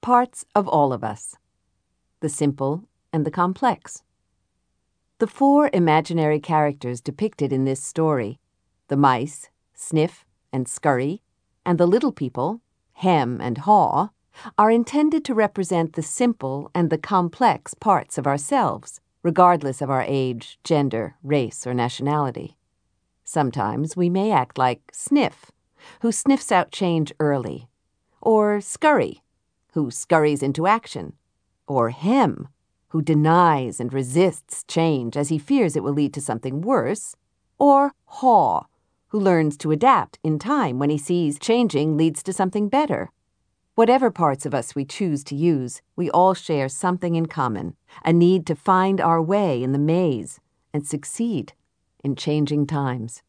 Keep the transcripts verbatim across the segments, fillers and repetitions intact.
parts of all of us, the simple and the complex. The four imaginary characters depicted in this story, the mice, Sniff and Scurry, and the little people, Hem and Haw, are intended to represent the simple and the complex parts of ourselves, regardless of our age, gender, race, or nationality. Sometimes we may act like Sniff, who sniffs out change early, or Scurry, who scurries into action, or Hem, who denies and resists change as he fears it will lead to something worse, or Haw, who learns to adapt in time when he sees changing leads to something better. Whatever parts of us we choose to use, we all share something in common, a need to find our way in the maze and succeed in changing times.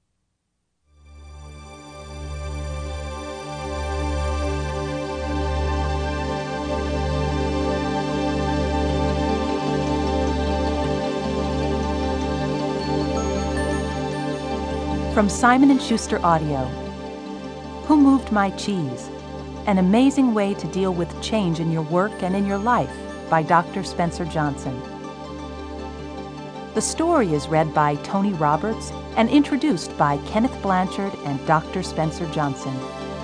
From Simon and Schuster Audio, Who Moved My Cheese? An Amazing Way to Deal with Change in Your Work and in Your Life by Doctor Spencer Johnson. The story is read by Tony Roberts and introduced by Kenneth Blanchard and Doctor Spencer Johnson.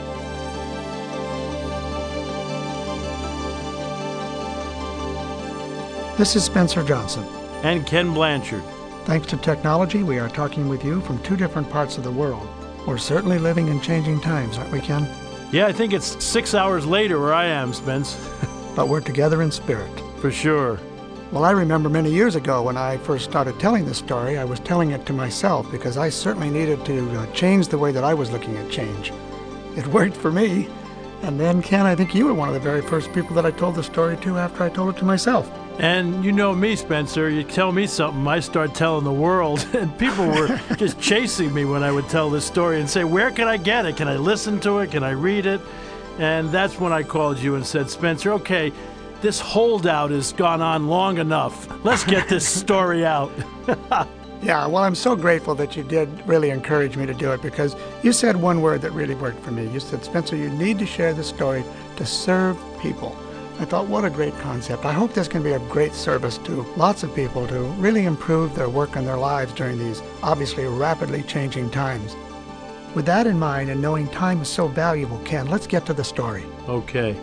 This is Spencer Johnson. And Ken Blanchard. Thanks to technology, we are talking with you from two different parts of the world. We're certainly living in changing times, aren't we, Ken? Yeah, I think it's six hours later where I am, Spence. But we're together in spirit. For sure. Well, I remember many years ago when I first started telling this story, I was telling it to myself because I certainly needed to uh, change the way that I was looking at change. It worked for me. And then, Ken, I think you were one of the very first people that I told the story to after I told it to myself. And you know me, Spencer, you tell me something, I start telling the world, and people were just chasing me when I would tell this story and say, where can I get it? Can I listen to it? Can I read it? And that's when I called you and said, Spencer, okay, this holdout has gone on long enough. Let's get this story out. Yeah, well, I'm so grateful that you did really encourage me to do it because you said one word that really worked for me. You said, Spencer, you need to share this story to serve people. I thought, what a great concept. I hope this can be of great service to lots of people to really improve their work and their lives during these obviously rapidly changing times. With that in mind and knowing time is so valuable, Ken, let's get to the story. Okay.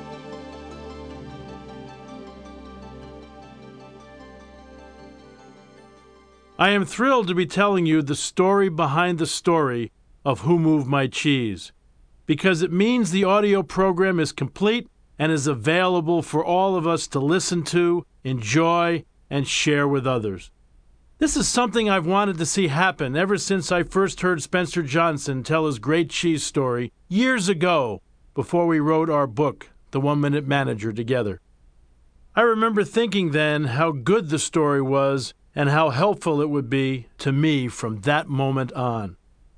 I am thrilled to be telling you the story behind the story of Who Moved My Cheese, because it means the audio program is complete and is available for all of us to listen to, enjoy, and share with others. This is something I've wanted to see happen ever since I first heard Spencer Johnson tell his great cheese story years ago before we wrote our book, The One Minute Manager, together. I remember thinking then how good the story was and how helpful it would be to me from that moment on.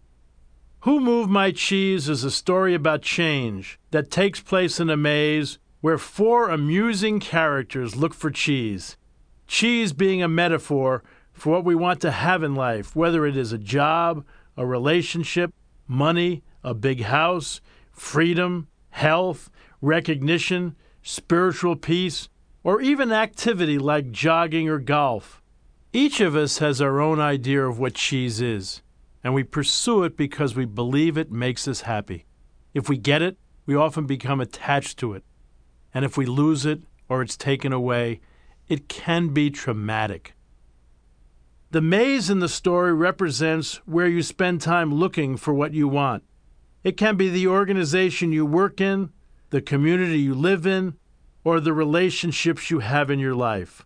Who Moved My Cheese is a story about change that takes place in a maze where four amusing characters look for cheese. Cheese being a metaphor for what we want to have in life, whether it is a job, a relationship, money, a big house, freedom, health, recognition, spiritual peace, or even activity like jogging or golf. Each of us has our own idea of what cheese is, and we pursue it because we believe it makes us happy. If we get it, we often become attached to it. And if we lose it or it's taken away, it can be traumatic. The maze in the story represents where you spend time looking for what you want. It can be the organization you work in, the community you live in, or the relationships you have in your life.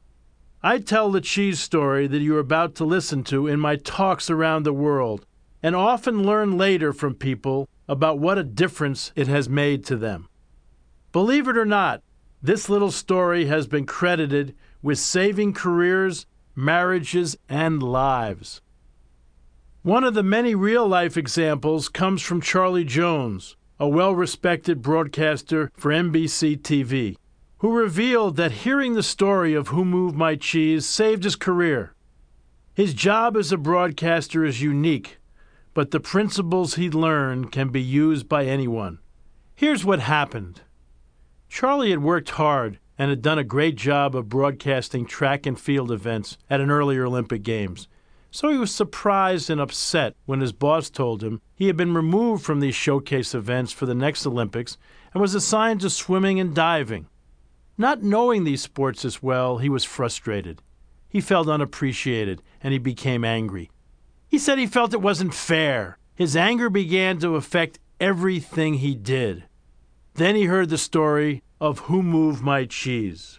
I tell the cheese story that you're about to listen to in my talks around the world, and often learn later from people about what a difference it has made to them. Believe it or not, this little story has been credited with saving careers, marriages, and lives. One of the many real-life examples comes from Charlie Jones, a well-respected broadcaster for N B C T V, who revealed that hearing the story of Who Moved My Cheese saved his career. His job as a broadcaster is unique, but the principles he learned can be used by anyone. Here's what happened. Charlie had worked hard and had done a great job of broadcasting track and field events at an earlier Olympic Games. So he was surprised and upset when his boss told him he had been removed from these showcase events for the next Olympics and was assigned to swimming and diving. Not knowing these sports as well, he was frustrated. He felt unappreciated, and he became angry. He said he felt it wasn't fair. His anger began to affect everything he did. Then he heard the story of Who Moved My Cheese.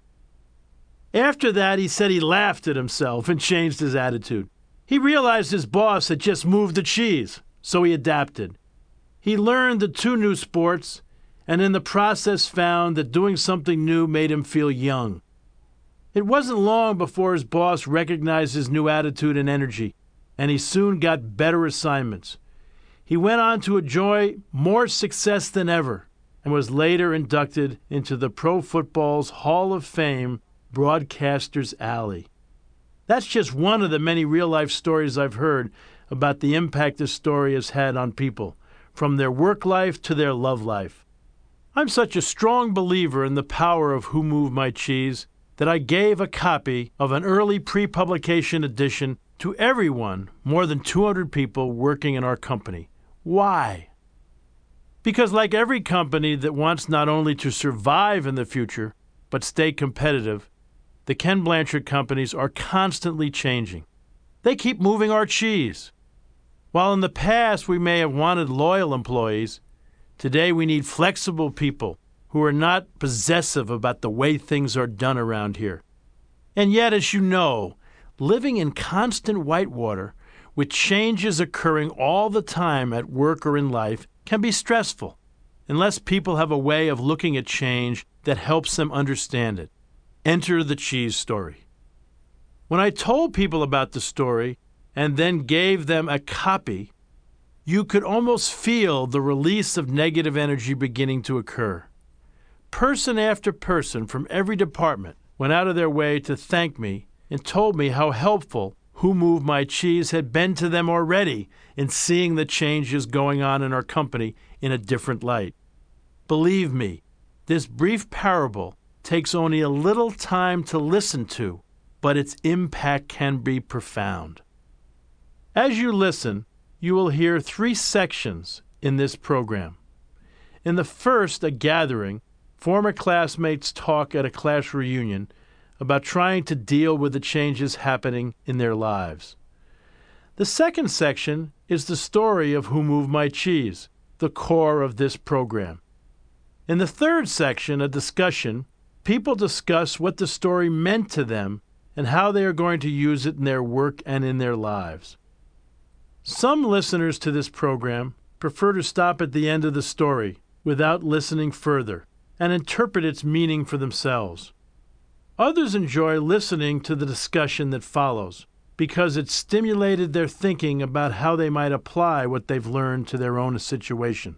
After that, he said he laughed at himself and changed his attitude. He realized his boss had just moved the cheese, so he adapted. He learned the two new sports, and in the process found that doing something new made him feel young. It wasn't long before his boss recognized his new attitude and energy, and he soon got better assignments. He went on to enjoy more success than ever and was later inducted into the Pro Football's Hall of Fame Broadcasters Alley. That's just one of the many real-life stories I've heard about the impact this story has had on people, from their work life to their love life. I'm such a strong believer in the power of Who Moved My Cheese that I gave a copy of an early pre-publication edition to everyone, more than two hundred people working in our company. Why? Because like every company that wants not only to survive in the future, but stay competitive, the Ken Blanchard companies are constantly changing. They keep moving our cheese. While in the past we may have wanted loyal employees, today we need flexible people who are not possessive about the way things are done around here. And yet, as you know, living in constant whitewater, with changes occurring all the time at work or in life, can be stressful, unless people have a way of looking at change that helps them understand it. Enter the cheese story. When I told people about the story and then gave them a copy, you could almost feel the release of negative energy beginning to occur. Person after person from every department went out of their way to thank me and told me how helpful Who Moved My Cheese had been to them already in seeing the changes going on in our company in a different light. Believe me, this brief parable takes only a little time to listen to, but its impact can be profound. As you listen, you will hear three sections in this program. In the first, a gathering, former classmates talk at a class reunion about trying to deal with the changes happening in their lives. The second section is the story of Who Moved My Cheese, the core of this program. In the third section, a discussion, people discuss what the story meant to them and how they are going to use it in their work and in their lives. Some listeners to this program prefer to stop at the end of the story without listening further and interpret its meaning for themselves. Others enjoy listening to the discussion that follows because it stimulated their thinking about how they might apply what they've learned to their own situation.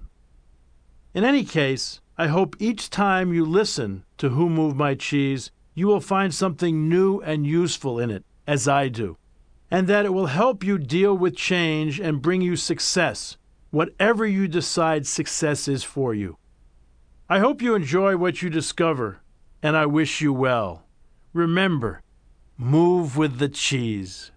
In any case, I hope each time you listen to Who Moved My Cheese, you will find something new and useful in it, as I do, and that it will help you deal with change and bring you success, whatever you decide success is for you. I hope you enjoy what you discover, and I wish you well. Remember, move with the cheese.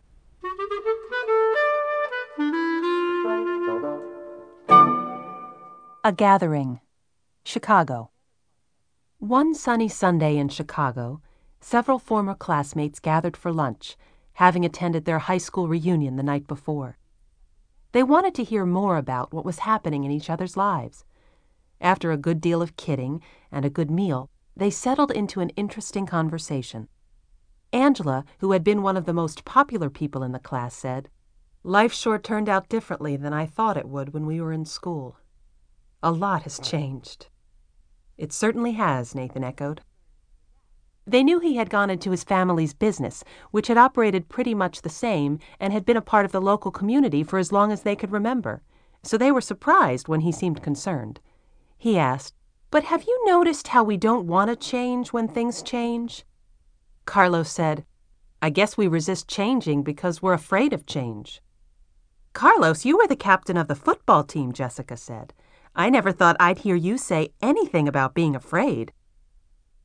A gathering. Chicago. One sunny Sunday in Chicago, several former classmates gathered for lunch, having attended their high school reunion the night before. They wanted to hear more about what was happening in each other's lives. After a good deal of kidding and a good meal, they settled into an interesting conversation. Angela, who had been one of the most popular people in the class, said, "Life sure turned out differently than I thought it would when we were in school. A lot has changed." "It certainly has," Nathan echoed. They knew he had gone into his family's business, which had operated pretty much the same and had been a part of the local community for as long as they could remember, so they were surprised when he seemed concerned. He asked, "But have you noticed how we don't want to change when things change?" Carlos said, "I guess we resist changing because we're afraid of change." "Carlos, you were the captain of the football team," Jessica said. "I never thought I'd hear you say anything about being afraid."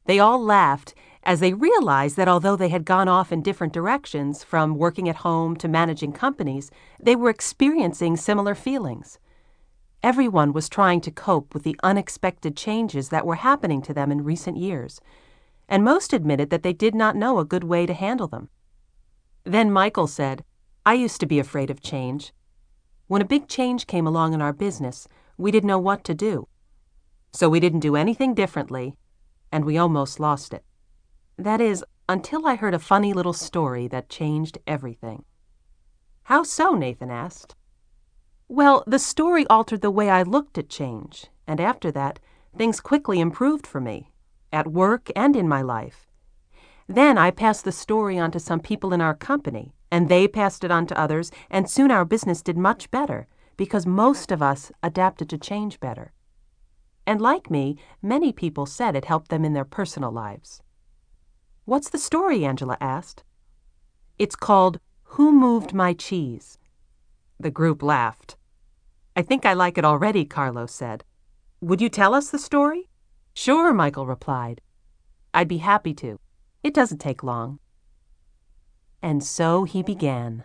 They all laughed as they realized that although they had gone off in different directions, from working at home to managing companies, they were experiencing similar feelings. Everyone was trying to cope with the unexpected changes that were happening to them in recent years, and most admitted that they did not know a good way to handle them. Then Michael said, "I used to be afraid of change. When a big change came along in our business, we didn't know what to do. So we didn't do anything differently, and we almost lost it. That is, until I heard a funny little story that changed everything." "How so?" Nathan asked. "Well, the story altered the way I looked at change, and after that, things quickly improved for me, at work and in my life. Then I passed the story on to some people in our company, and they passed it on to others, and soon our business did much better, because most of us adapted to change better. And like me, many people said it helped them in their personal lives." "What's the story?" Angela asked. "It's called Who Moved My Cheese?" The group laughed. "I think I like it already," Carlos said. "Would you tell us the story?" "Sure," Michael replied. "I'd be happy to. It doesn't take long." And so he began.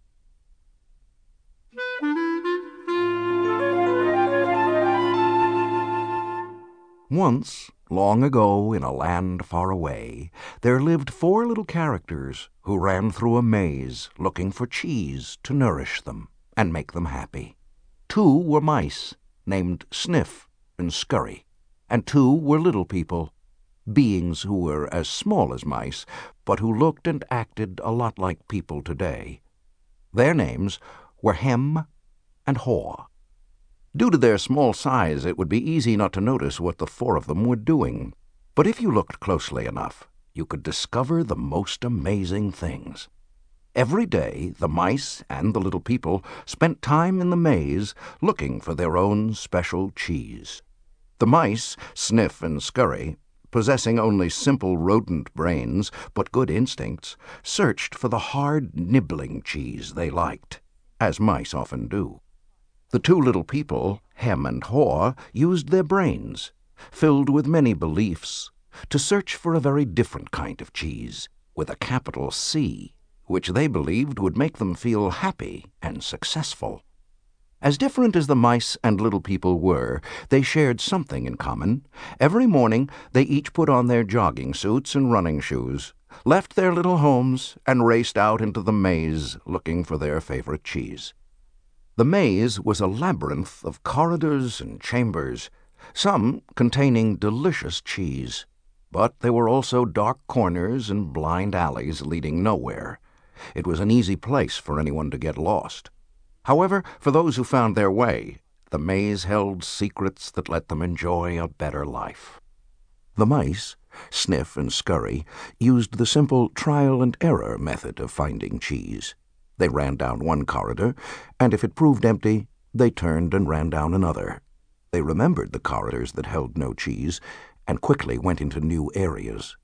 Once, long ago in a land far away, there lived four little characters who ran through a maze looking for cheese to nourish them and make them happy. Two were mice, named Sniff and Scurry, and two were little people, beings who were as small as mice, but who looked and acted a lot like people today. Their names were Hem and Haw. Due to their small size, it would be easy not to notice what the four of them were doing. But if you looked closely enough, you could discover the most amazing things. Every day, the mice and the little people spent time in the maze looking for their own special cheese. The mice, Sniff and Scurry, possessing only simple rodent brains but good instincts, searched for the hard, nibbling cheese they liked, as mice often do. The two little people, Hem and Haw, used their brains, filled with many beliefs, to search for a very different kind of cheese, with a capital C, which they believed would make them feel happy and successful. As different as the mice and little people were, they shared something in common. Every morning they each put on their jogging suits and running shoes, left their little homes, and raced out into the maze looking for their favorite cheese. The maze was a labyrinth of corridors and chambers, some containing delicious cheese, but there were also dark corners and blind alleys leading nowhere. It was an easy place for anyone to get lost. However, for those who found their way, the maze held secrets that let them enjoy a better life. The mice, Sniff and Scurry, used the simple trial-and-error method of finding cheese. They ran down one corridor, and if it proved empty, they turned and ran down another. They remembered the corridors that held no cheese, and quickly went into new areas.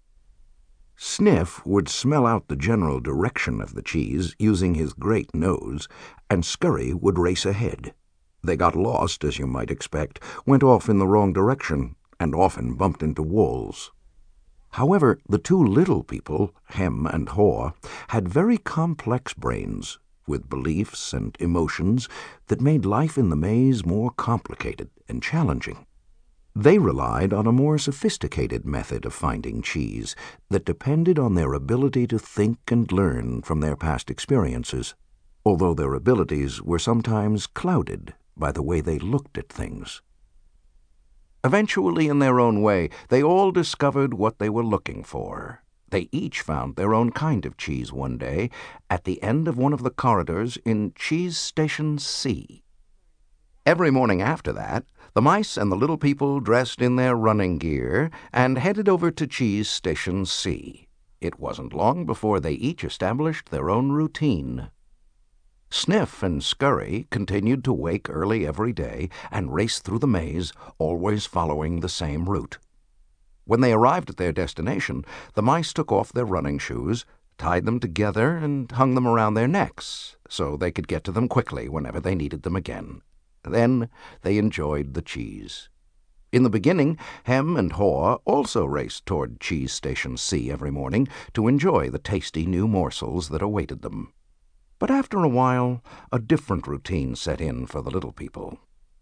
Sniff would smell out the general direction of the cheese using his great nose, and Scurry would race ahead. They got lost, as you might expect, went off in the wrong direction, and often bumped into walls. However, the two little people, Hem and Haw, had very complex brains, with beliefs and emotions that made life in the maze more complicated and challenging. They relied on a more sophisticated method of finding cheese that depended on their ability to think and learn from their past experiences, although their abilities were sometimes clouded by the way they looked at things. Eventually, in their own way, they all discovered what they were looking for. They each found their own kind of cheese one day at the end of one of the corridors in Cheese Station C. Every morning after that, the mice and the little people dressed in their running gear and headed over to Cheese Station C. It wasn't long before they each established their own routine. Sniff and Scurry continued to wake early every day and race through the maze, always following the same route. When they arrived at their destination, the mice took off their running shoes, tied them together, and hung them around their necks so they could get to them quickly whenever they needed them again. Then they enjoyed the cheese. In the beginning, Hem and Haw also raced toward Cheese Station C every morning to enjoy the tasty new morsels that awaited them. But after a while, a different routine set in for the little people.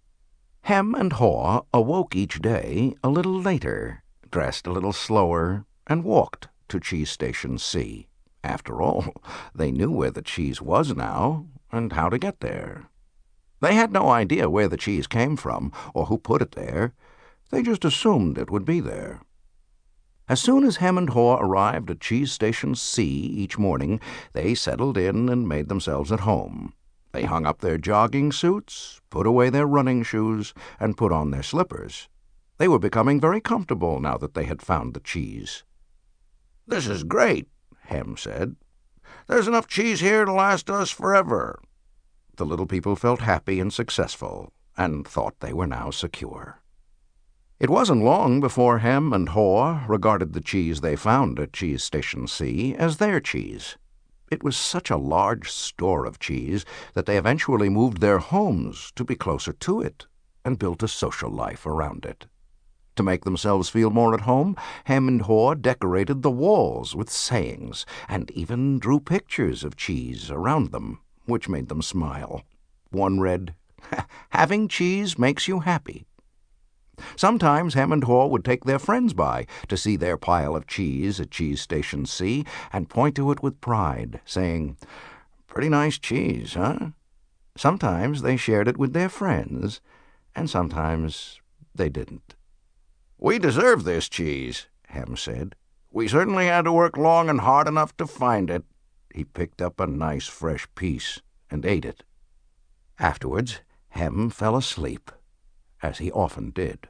Hem and Haw awoke each day a little later, dressed a little slower, and walked to Cheese Station C. After all, they knew where the cheese was now and how to get there. They had no idea where the cheese came from or who put it there. They just assumed it would be there. As soon as Hem and Haw arrived at Cheese Station C each morning, they settled in and made themselves at home. They hung up their jogging suits, put away their running shoes, and put on their slippers. They were becoming very comfortable now that they had found the cheese. "This is great," Hem said. "There's enough cheese here to last us forever." The little people felt happy and successful, and thought they were now secure. It wasn't long before Hem and Haw regarded the cheese they found at Cheese Station C as their cheese. It was such a large store of cheese that they eventually moved their homes to be closer to it and built a social life around it. To make themselves feel more at home, Hem and Haw decorated the walls with sayings and even drew pictures of cheese around them, which made them smile. One read, "Having cheese makes you happy." Sometimes Hem and Haw would take their friends by to see their pile of cheese at Cheese Station C and point to it with pride, saying, "Pretty nice cheese, huh?" Sometimes they shared it with their friends, and sometimes they didn't. "We deserve this cheese," Hem said. "We certainly had to work long and hard enough to find it." He picked up a nice fresh piece and ate it. Afterwards, Hem fell asleep, as he often did.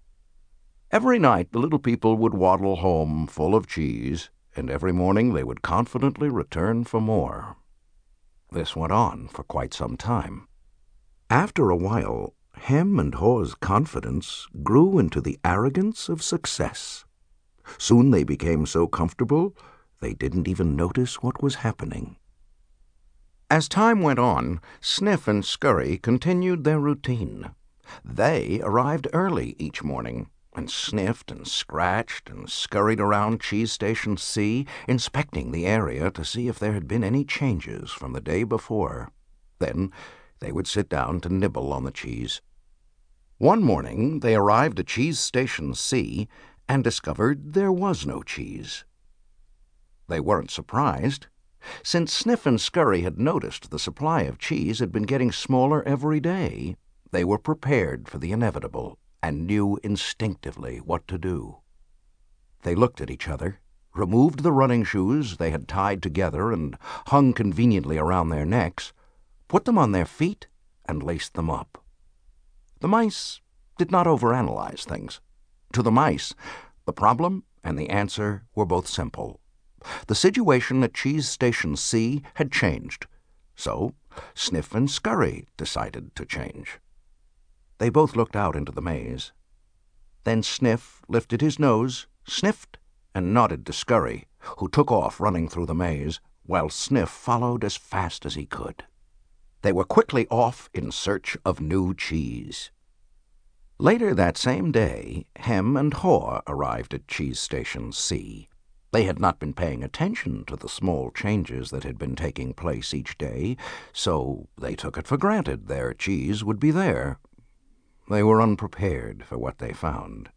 Every night the little people would waddle home full of cheese, and every morning they would confidently return for more. This went on for quite some time. After a while, Hem and Haw's confidence grew into the arrogance of success. Soon they became so comfortable they didn't even notice what was happening. As time went on, Sniff and Scurry continued their routine. They arrived early each morning and sniffed and scratched and scurried around Cheese Station C, inspecting the area to see if there had been any changes from the day before. Then they would sit down to nibble on the cheese. One morning they arrived at Cheese Station C and discovered there was no cheese. They weren't surprised. Since Sniff and Scurry had noticed the supply of cheese had been getting smaller every day, they were prepared for the inevitable and knew instinctively what to do. They looked at each other, removed the running shoes they had tied together and hung conveniently around their necks, put them on their feet, and laced them up. The mice did not overanalyze things. To the mice, the problem and the answer were both simple. The situation at Cheese Station C had changed, so Sniff and Scurry decided to change. They both looked out into the maze. Then Sniff lifted his nose, sniffed, and nodded to Scurry, who took off running through the maze, while Sniff followed as fast as he could. They were quickly off in search of new cheese. Later that same day, Hem and Haw arrived at Cheese Station C. They had not been paying attention to the small changes that had been taking place each day, so they took it for granted their cheese would be there. They were unprepared for what they found.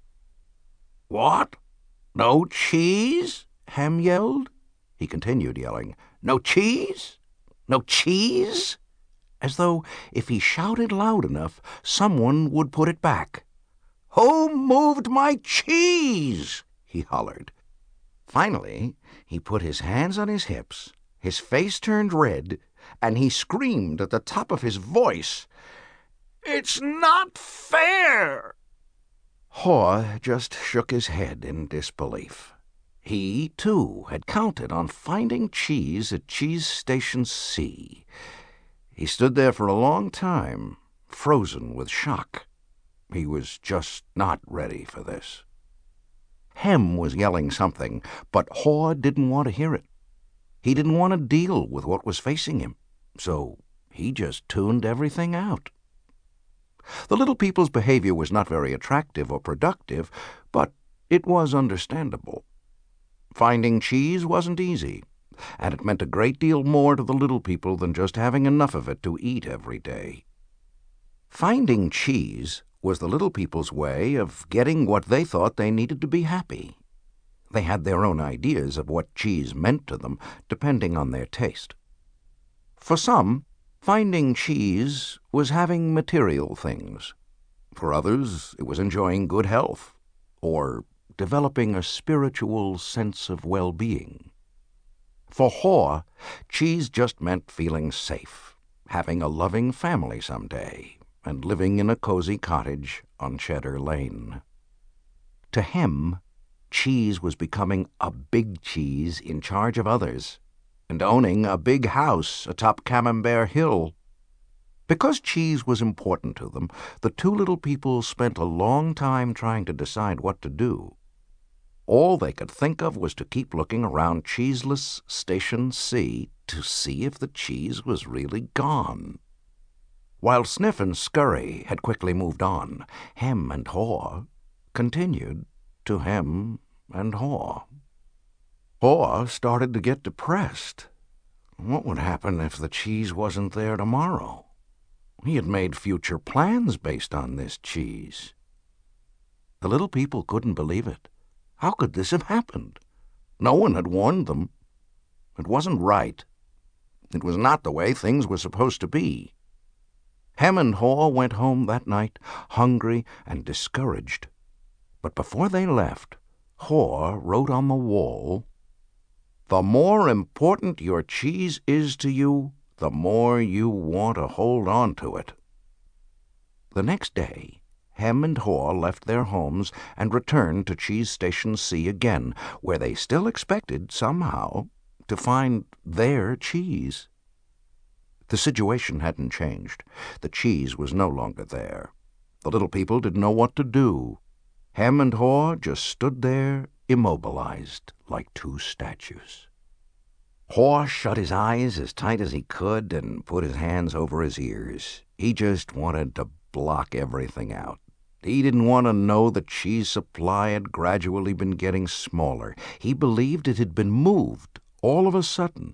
"What? No cheese?" Hem yelled. He continued yelling, "No cheese? No cheese?" As though if he shouted loud enough, someone would put it back. "Who moved my cheese?" he hollered. Finally, he put his hands on his hips, his face turned red, and he screamed at the top of his voice, "It's not fair!" Haw just shook his head in disbelief. He, too, had counted on finding cheese at Cheese Station C. He stood there for a long time, frozen with shock. He was just not ready for this. Hem was yelling something, but Haw didn't want to hear it. He didn't want to deal with what was facing him, so he just tuned everything out. The little people's behavior was not very attractive or productive, but it was understandable. Finding cheese wasn't easy, and it meant a great deal more to the little people than just having enough of it to eat every day. Finding cheese was the little people's way of getting what they thought they needed to be happy. They had their own ideas of what cheese meant to them, depending on their taste. For some, finding cheese was having material things. For others, it was enjoying good health, or developing a spiritual sense of well-being. For Haw, cheese just meant feeling safe, having a loving family someday, and living in a cozy cottage on Cheddar Lane. To him, cheese was becoming a big cheese in charge of others, and owning a big house atop Camembert Hill. Because cheese was important to them, the two little people spent a long time trying to decide what to do. All they could think of was to keep looking around cheeseless Station C to see if the cheese was really gone. While Sniff and Scurry had quickly moved on, Hem and Haw continued to hem and haw. Haw started to get depressed. What would happen if the cheese wasn't there tomorrow? He had made future plans based on this cheese. The little people couldn't believe it. How could this have happened? No one had warned them. It wasn't right. It was not the way things were supposed to be. Hem and Haw went home that night, hungry and discouraged. But before they left, Haw wrote on the wall, "The more important your cheese is to you, the more you want to hold on to it." The next day, Hem and Haw left their homes and returned to Cheese Station C again, where they still expected, somehow, to find their cheese. The situation hadn't changed. The cheese was no longer there. The little people didn't know what to do. Hem and Haw just stood there, immobilized, like two statues. Haw shut his eyes as tight as he could and put his hands over his ears. He just wanted to block everything out. He didn't want to know the cheese supply had gradually been getting smaller. He believed it had been moved all of a sudden.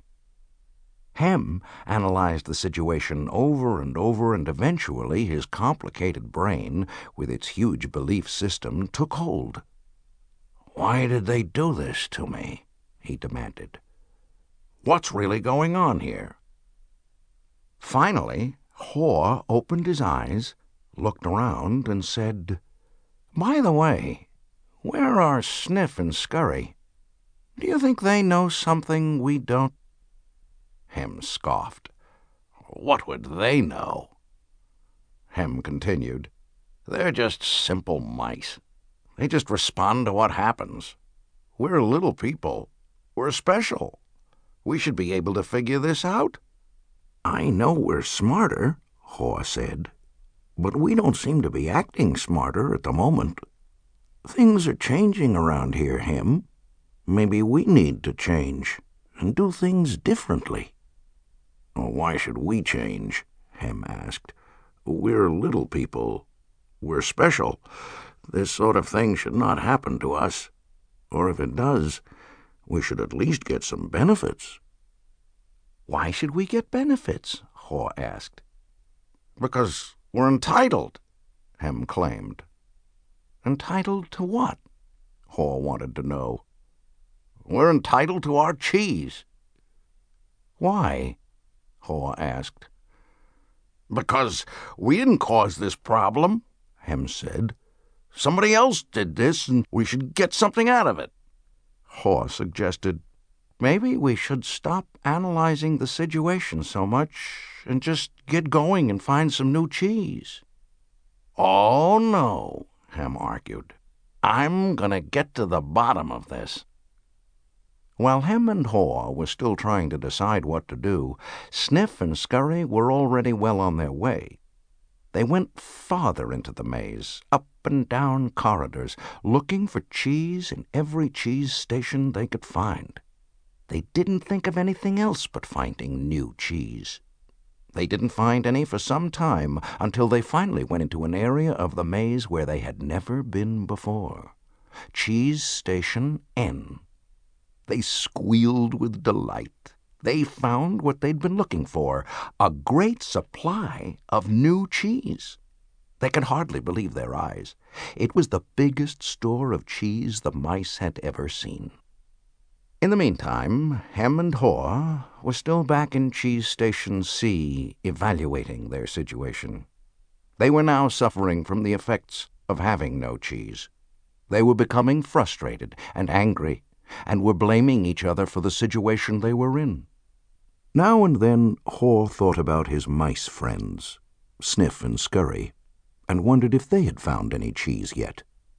Hem analyzed the situation over and over, and eventually his complicated brain, with its huge belief system, took hold. "Why did they do this to me?" he demanded. "What's really going on here?" Finally, Haw opened his eyes, looked around, and said, "By the way, where are Sniff and Scurry? Do you think they know something we don't?" Hem scoffed. "What would they know?" Hem continued, "They're just simple mice. They just respond to what happens. We're little people. We're special. We should be able to figure this out." "I know we're smarter," Haw said, "but we don't seem to be acting smarter at the moment. Things are changing around here, Hem. Maybe we need to change and do things differently." "Why should we change?" Hem asked. "We're little people. We're special. This sort of thing should not happen to us. Or if it does, we should at least get some benefits." "Why should we get benefits?" Haw asked. "Because we're entitled," Hem claimed. "Entitled to what?" Haw wanted to know. "We're entitled to our cheese." "Why?" Haw asked. "Because we didn't cause this problem," Hem said. "Somebody else did this, and we should get something out of it." Haw suggested, "Maybe we should stop analyzing the situation so much and just get going and find some new cheese." "Oh, no," Hem argued. "I'm going to get to the bottom of this." While Hem and Haw were still trying to decide what to do, Sniff and Scurry were already well on their way. They went farther into the maze, up and down corridors, looking for cheese in every cheese station they could find. They didn't think of anything else but finding new cheese. They didn't find any for some time until they finally went into an area of the maze where they had never been before. Cheese Station N. They squealed with delight. They found what they'd been looking for, a great supply of new cheese. They could hardly believe their eyes. It was the biggest store of cheese the mice had ever seen. In the meantime, Hem and Haw were still back in Cheese Station C, evaluating their situation. They were now suffering from the effects of having no cheese. They were becoming frustrated and angry, and were blaming each other for the situation they were in. Now and then Haw thought about his mice friends, Sniff and Scurry, and wondered if they had found any cheese yet.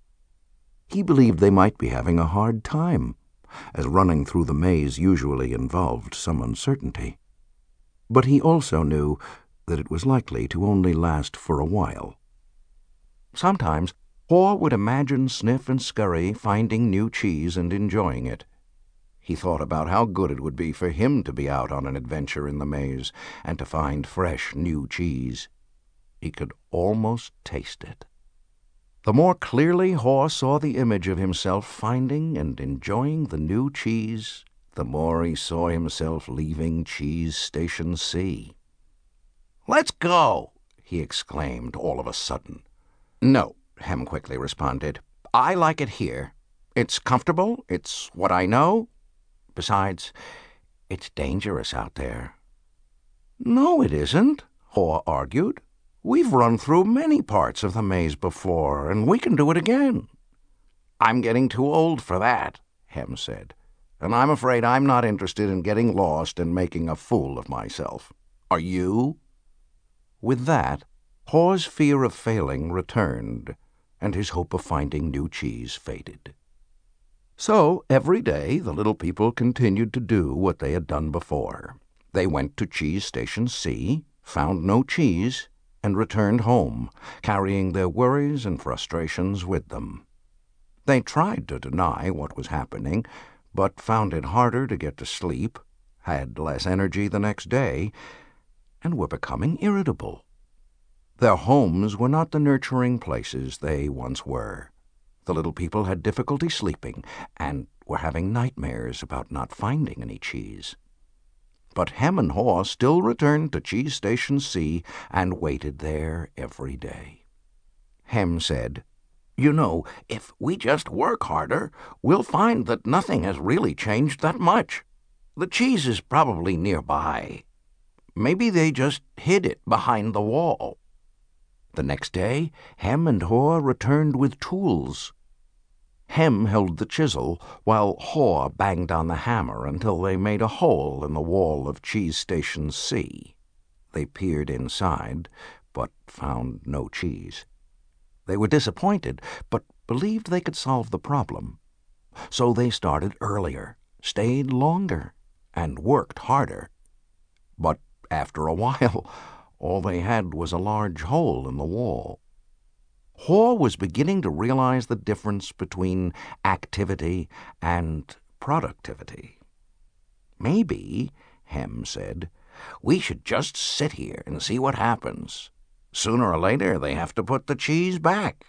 He believed they might be having a hard time, as running through the maze usually involved some uncertainty. But he also knew that it was likely to only last for a while. Sometimes Haw would imagine Sniff and Scurry finding new cheese and enjoying it. He thought about how good it would be for him to be out on an adventure in the maze and to find fresh new cheese. He could almost taste it. The more clearly Haw saw the image of himself finding and enjoying the new cheese, the more he saw himself leaving Cheese Station C. "Let's go!" he exclaimed all of a sudden. "No," Hem quickly responded. "I like it here. It's comfortable. It's what I know. Besides, it's dangerous out there." "No, it isn't," Haw argued. "We've run through many parts of the maze before, and we can do it again." "I'm getting too old for that," Hem said, "and I'm afraid I'm not interested in getting lost and making a fool of myself. Are you?" With that, Haw's fear of failing returned, and his hope of finding new cheese faded. So every day the little people continued to do what they had done before. They went to Cheese Station C, found no cheese, and returned home, carrying their worries and frustrations with them. They tried to deny what was happening, but found it harder to get to sleep, had less energy the next day, and were becoming irritable. Their homes were not the nurturing places they once were. The little people had difficulty sleeping and were having nightmares about not finding any cheese. But Hem and Haw still returned to Cheese Station C and waited there every day. Hem said, "You know, if we just work harder, we'll find that nothing has really changed that much. The cheese is probably nearby. Maybe they just hid it behind the wall." The next day, Hem and Haw returned with tools. Hem held the chisel, while Haw banged on the hammer until they made a hole in the wall of Cheese Station C. They peered inside, but found no cheese. They were disappointed, but believed they could solve the problem. So they started earlier, stayed longer, and worked harder. But after a while, all they had was a large hole in the wall. Haw was beginning to realize the difference between activity and productivity. "Maybe," Hem said, "we should just sit here and see what happens. Sooner or later they have to put the cheese back."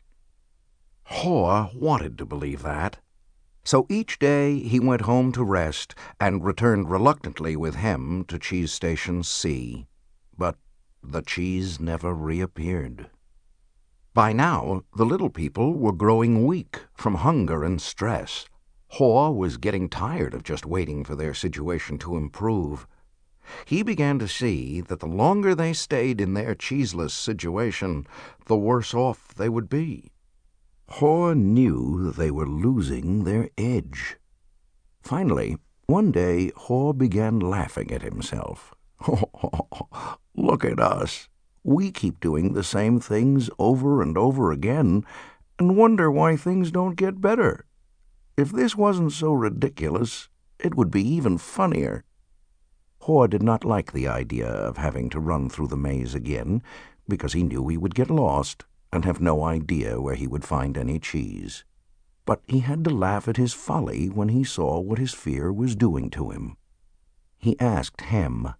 Haw wanted to believe that. So each day he went home to rest and returned reluctantly with Hem to Cheese Station C. But the cheese never reappeared. By now, the little people were growing weak from hunger and stress. Haw was getting tired of just waiting for their situation to improve. He began to see that the longer they stayed in their cheeseless situation, the worse off they would be. Haw knew they were losing their edge. Finally, one day, Haw began laughing at himself. "Look at us. We keep doing the same things over and over again and wonder why things don't get better. If this wasn't so ridiculous, it would be even funnier." Haw did not like the idea of having to run through the maze again, because he knew he would get lost and have no idea where he would find any cheese. But he had to laugh at his folly when he saw what his fear was doing to him. He asked Hem,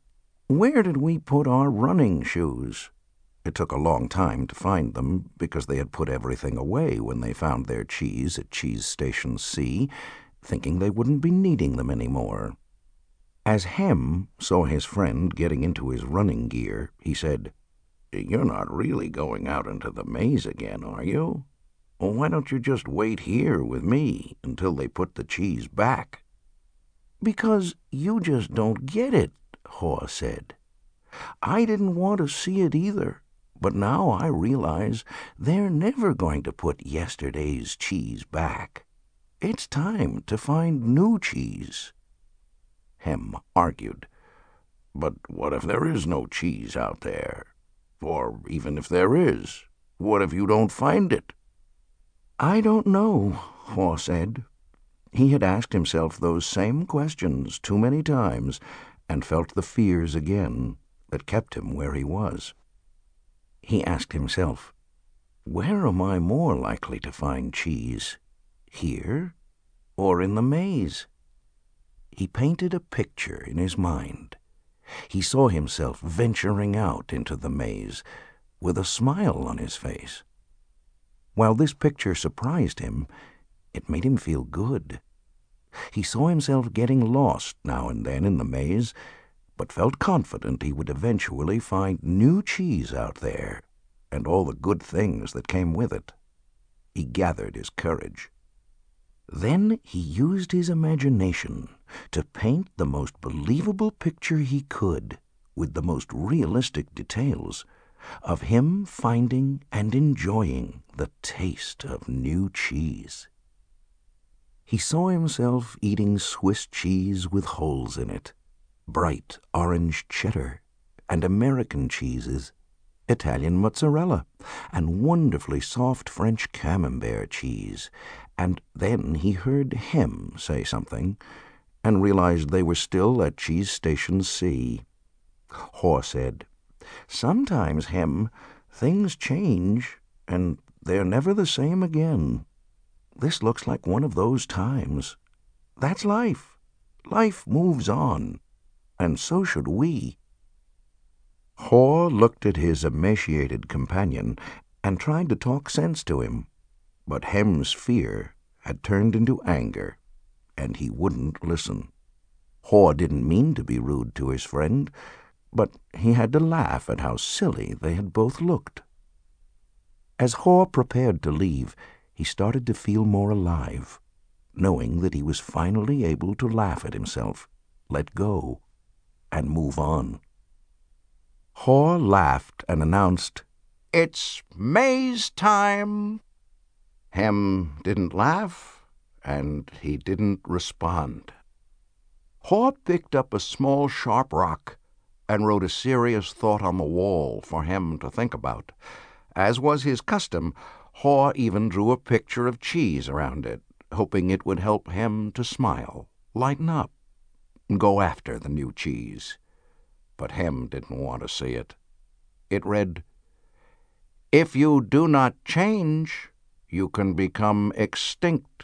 Where did we put our running shoes? It took a long time to find them, because they had put everything away when they found their cheese at Cheese Station C, thinking they wouldn't be needing them any more. As Hem saw his friend getting into his running gear, he said, "You're not really going out into the maze again, are you? Why don't you just wait here with me until they put the cheese back?" "Because you just don't get it," Haw said. "I didn't want to see it either, but now I realize they're never going to put yesterday's cheese back. It's time to find new cheese." Hem argued. "But what if there is no cheese out there? Or even if there is, what if you don't find it?" "I don't know," Haw said. He had asked himself those same questions too many times and felt the fears again that kept him where he was. He asked himself, "Where am I more likely to find cheese? Here or in the maze?" He painted a picture in his mind. He saw himself venturing out into the maze with a smile on his face. While this picture surprised him, it made him feel good. He saw himself getting lost now and then in the maze, but felt confident he would eventually find new cheese out there and all the good things that came with it. He gathered his courage. Then he used his imagination to paint the most believable picture he could, with the most realistic details, of him finding and enjoying the taste of new cheese. He saw himself eating Swiss cheese with holes in it, bright orange cheddar, and American cheeses, Italian mozzarella, and wonderfully soft French camembert cheese. And then he heard Hem say something, and realized they were still at Cheese Station C. Haw said, "Sometimes, Hem, things change, and they're never the same again. This looks like one of those times. That's life. Life moves on, and so should we." Haw looked at his emaciated companion and tried to talk sense to him, but Hem's fear had turned into anger, and he wouldn't listen. Haw didn't mean to be rude to his friend, but he had to laugh at how silly they had both looked. As Haw prepared to leave, he started to feel more alive, knowing that he was finally able to laugh at himself, let go, and move on. Haw laughed and announced, "It's maze time." Hem didn't laugh, and he didn't respond. Haw picked up a small sharp rock and wrote a serious thought on the wall for Hem to think about. As was his custom, Haw even drew a picture of cheese around it, hoping it would help Hem to smile, lighten up, and go after the new cheese. But Hem didn't want to see it. It read, "If you do not change, you can become extinct."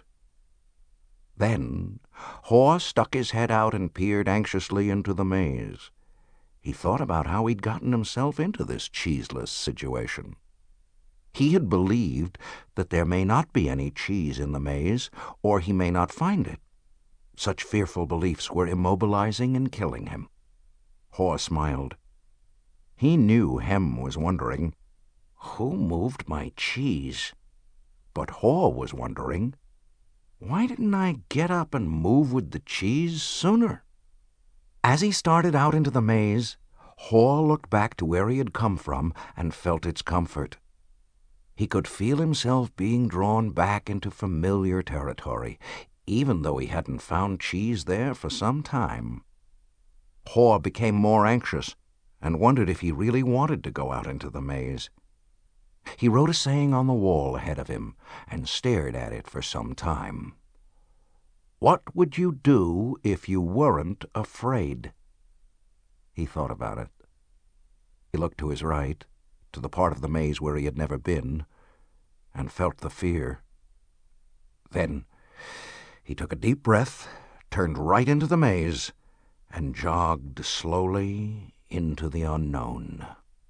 Then Haw stuck his head out and peered anxiously into the maze. He thought about how he'd gotten himself into this cheeseless situation. He had believed that there may not be any cheese in the maze, or he may not find it. Such fearful beliefs were immobilizing and killing him. Haw smiled. He knew Hem was wondering, "Who moved my cheese?" But Haw was wondering, "Why didn't I get up and move with the cheese sooner?" As he started out into the maze, Haw looked back to where he had come from and felt its comfort. He could feel himself being drawn back into familiar territory, even though he hadn't found cheese there for some time. Haw became more anxious and wondered if he really wanted to go out into the maze. He wrote a saying on the wall ahead of him and stared at it for some time. "What would you do if you weren't afraid?" He thought about it. He looked to his right, to the part of the maze where he had never been, and felt the fear. Then he took a deep breath, turned right into the maze, and jogged slowly into the unknown.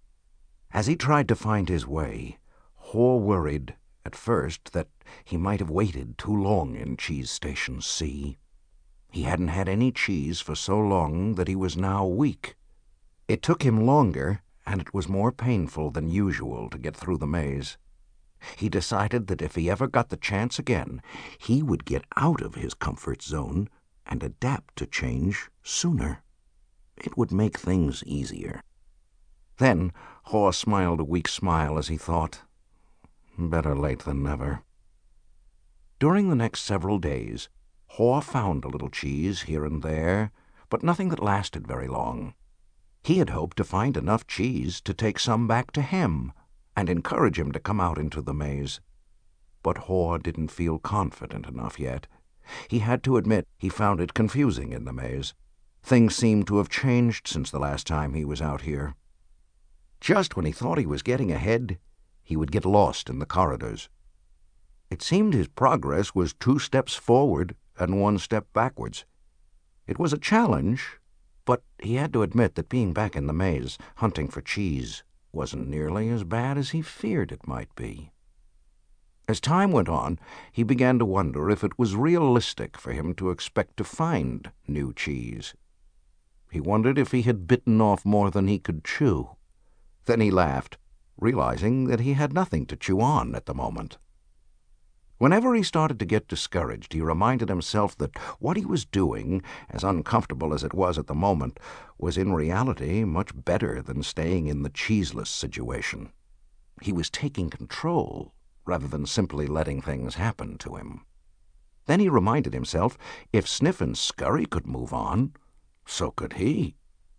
As he tried to find his way, Haw worried at first that he might have waited too long in Cheese Station C. He hadn't had any cheese for so long that he was now weak. It took him longer, and it was more painful than usual to get through the maze. He decided that if he ever got the chance again, he would get out of his comfort zone and adapt to change sooner. It would make things easier. Then Haw smiled a weak smile as he thought, better late than never. During the next several days, Haw found a little cheese here and there, but nothing that lasted very long. He had hoped to find enough cheese to take some back to Hem and encourage him to come out into the maze. But Haw didn't feel confident enough yet. He had to admit he found it confusing in the maze. Things seemed to have changed since the last time he was out here. Just when he thought he was getting ahead, he would get lost in the corridors. It seemed his progress was two steps forward and one step backwards. It was a challenge, but he had to admit that being back in the maze, hunting for cheese, wasn't nearly as bad as he feared it might be. As time went on, he began to wonder if it was realistic for him to expect to find new cheese. He wondered if he had bitten off more than he could chew. Then he laughed, realizing that he had nothing to chew on at the moment. Whenever he started to get discouraged, he reminded himself that what he was doing, as uncomfortable as it was at the moment, was in reality much better than staying in the cheeseless situation. He was taking control rather than simply letting things happen to him. Then he reminded himself if Sniff and Scurry could move on, so could he.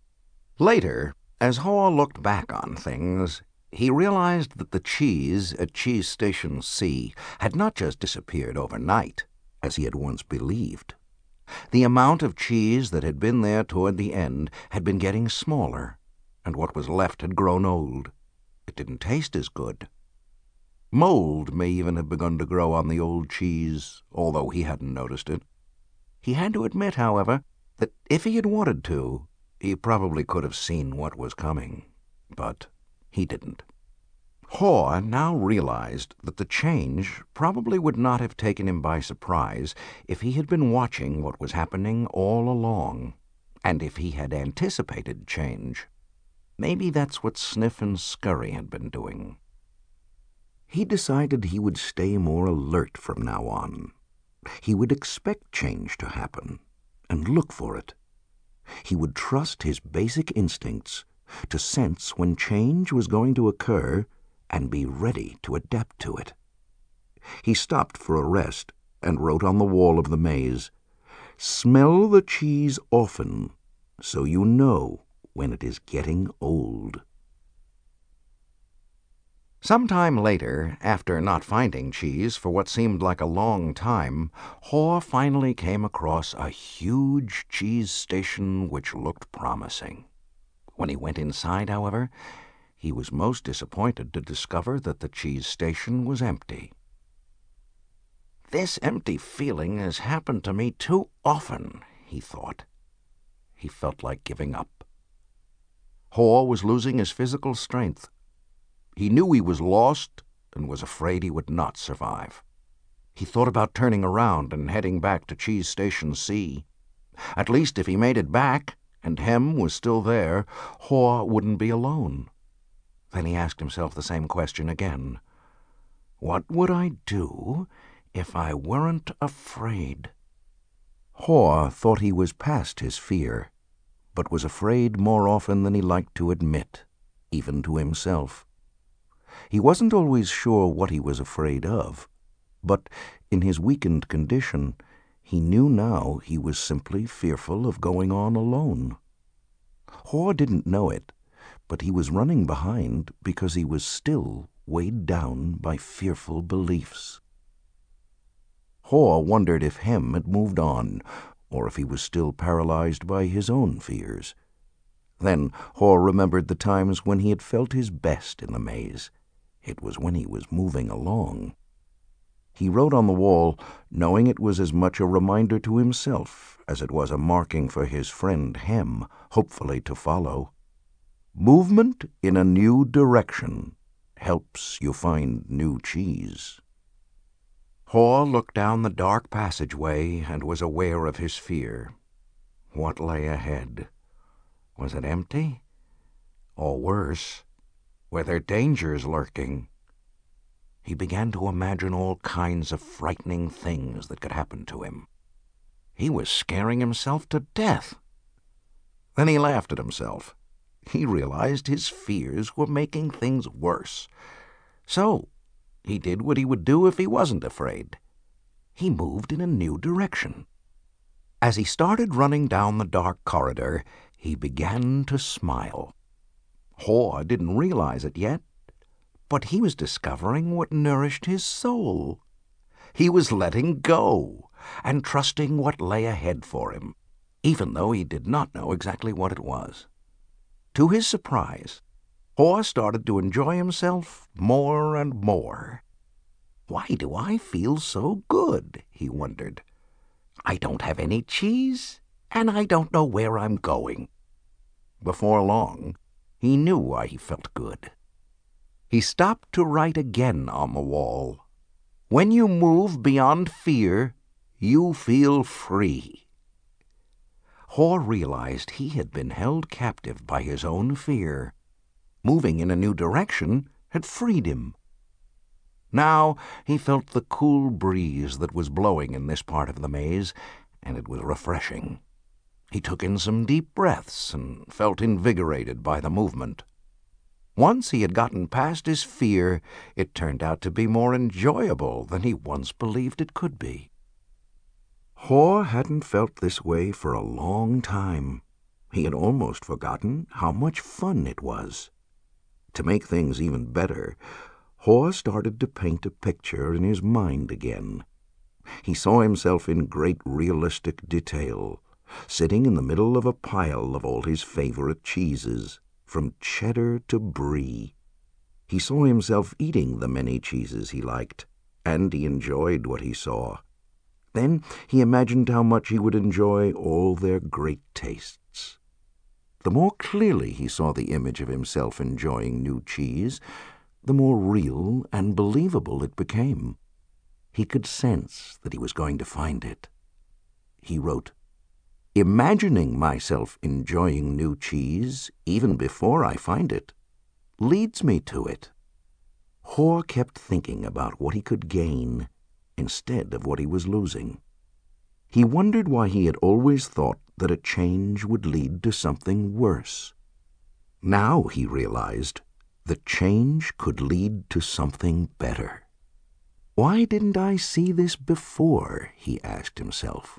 Later, as Haw looked back on things, he realized that the cheese at Cheese Station C had not just disappeared overnight, as he had once believed. The amount of cheese that had been there toward the end had been getting smaller, and what was left had grown old. It didn't taste as good. Mold may even have begun to grow on the old cheese, although he hadn't noticed it. He had to admit, however, that if he had wanted to, he probably could have seen what was coming, but he didn't. Haw now realized that the change probably would not have taken him by surprise if he had been watching what was happening all along, and if he had anticipated change. Maybe that's what Sniff and Scurry had been doing. He decided he would stay more alert from now on. He would expect change to happen and look for it. He would trust his basic instincts to sense when change was going to occur and be ready to adapt to it. He stopped for a rest and wrote on the wall of the maze, "Smell the cheese often, so you know when it is getting old." Some time later, after not finding cheese for what seemed like a long time, Haw finally came across a huge cheese station which looked promising. When he went inside, however, he was most disappointed to discover that the cheese station was empty. "This empty feeling has happened to me too often," he thought. He felt like giving up. Haw was losing his physical strength. He knew he was lost and was afraid he would not survive. He thought about turning around and heading back to Cheese Station C. At least if he made it back and Hem was still there, Haw wouldn't be alone. Then he asked himself the same question again. What would I do if I weren't afraid? Haw thought he was past his fear, but was afraid more often than he liked to admit, even to himself. He wasn't always sure what he was afraid of, but in his weakened condition, he knew now he was simply fearful of going on alone. Haw didn't know it, but he was running behind because he was still weighed down by fearful beliefs. Haw wondered if Hem had moved on, or if he was still paralyzed by his own fears. Then Haw remembered the times when he had felt his best in the maze. It was when he was moving along. He wrote on the wall, knowing it was as much a reminder to himself as it was a marking for his friend Hem, hopefully to follow. Movement in a new direction helps you find new cheese. Haw looked down the dark passageway and was aware of his fear. What lay ahead? Was it empty? Or worse, were there dangers lurking? He began to imagine all kinds of frightening things that could happen to him. He was scaring himself to death. Then he laughed at himself. He realized his fears were making things worse. So he did what he would do if he wasn't afraid. He moved in a new direction. As he started running down the dark corridor, he began to smile. Haw didn't realize it yet, but he was discovering what nourished his soul. He was letting go and trusting what lay ahead for him, even though he did not know exactly what it was. To his surprise, Haw started to enjoy himself more and more. Why do I feel so good? He wondered. I don't have any cheese, and I don't know where I'm going. Before long, he knew why he felt good. He stopped to write again on the wall. When you move beyond fear, you feel free. Haw realized he had been held captive by his own fear. Moving in a new direction had freed him. Now he felt the cool breeze that was blowing in this part of the maze, and it was refreshing. He took in some deep breaths and felt invigorated by the movement. Once he had gotten past his fear, it turned out to be more enjoyable than he once believed it could be. Haw hadn't felt this way for a long time. He had almost forgotten how much fun it was. To make things even better, Haw started to paint a picture in his mind again. He saw himself in great realistic detail, sitting in the middle of a pile of all his favorite cheeses, from cheddar to brie. He saw himself eating the many cheeses he liked, and he enjoyed what he saw. Then he imagined how much he would enjoy all their great tastes. The more clearly he saw the image of himself enjoying new cheese, the more real and believable it became. He could sense that he was going to find it. He wrote, "Imagining myself enjoying new cheese, even before I find it, leads me to it." Haw kept thinking about what he could gain instead of what he was losing. He wondered why he had always thought that a change would lead to something worse. Now he realized that change could lead to something better. Why didn't I see this before? He asked himself.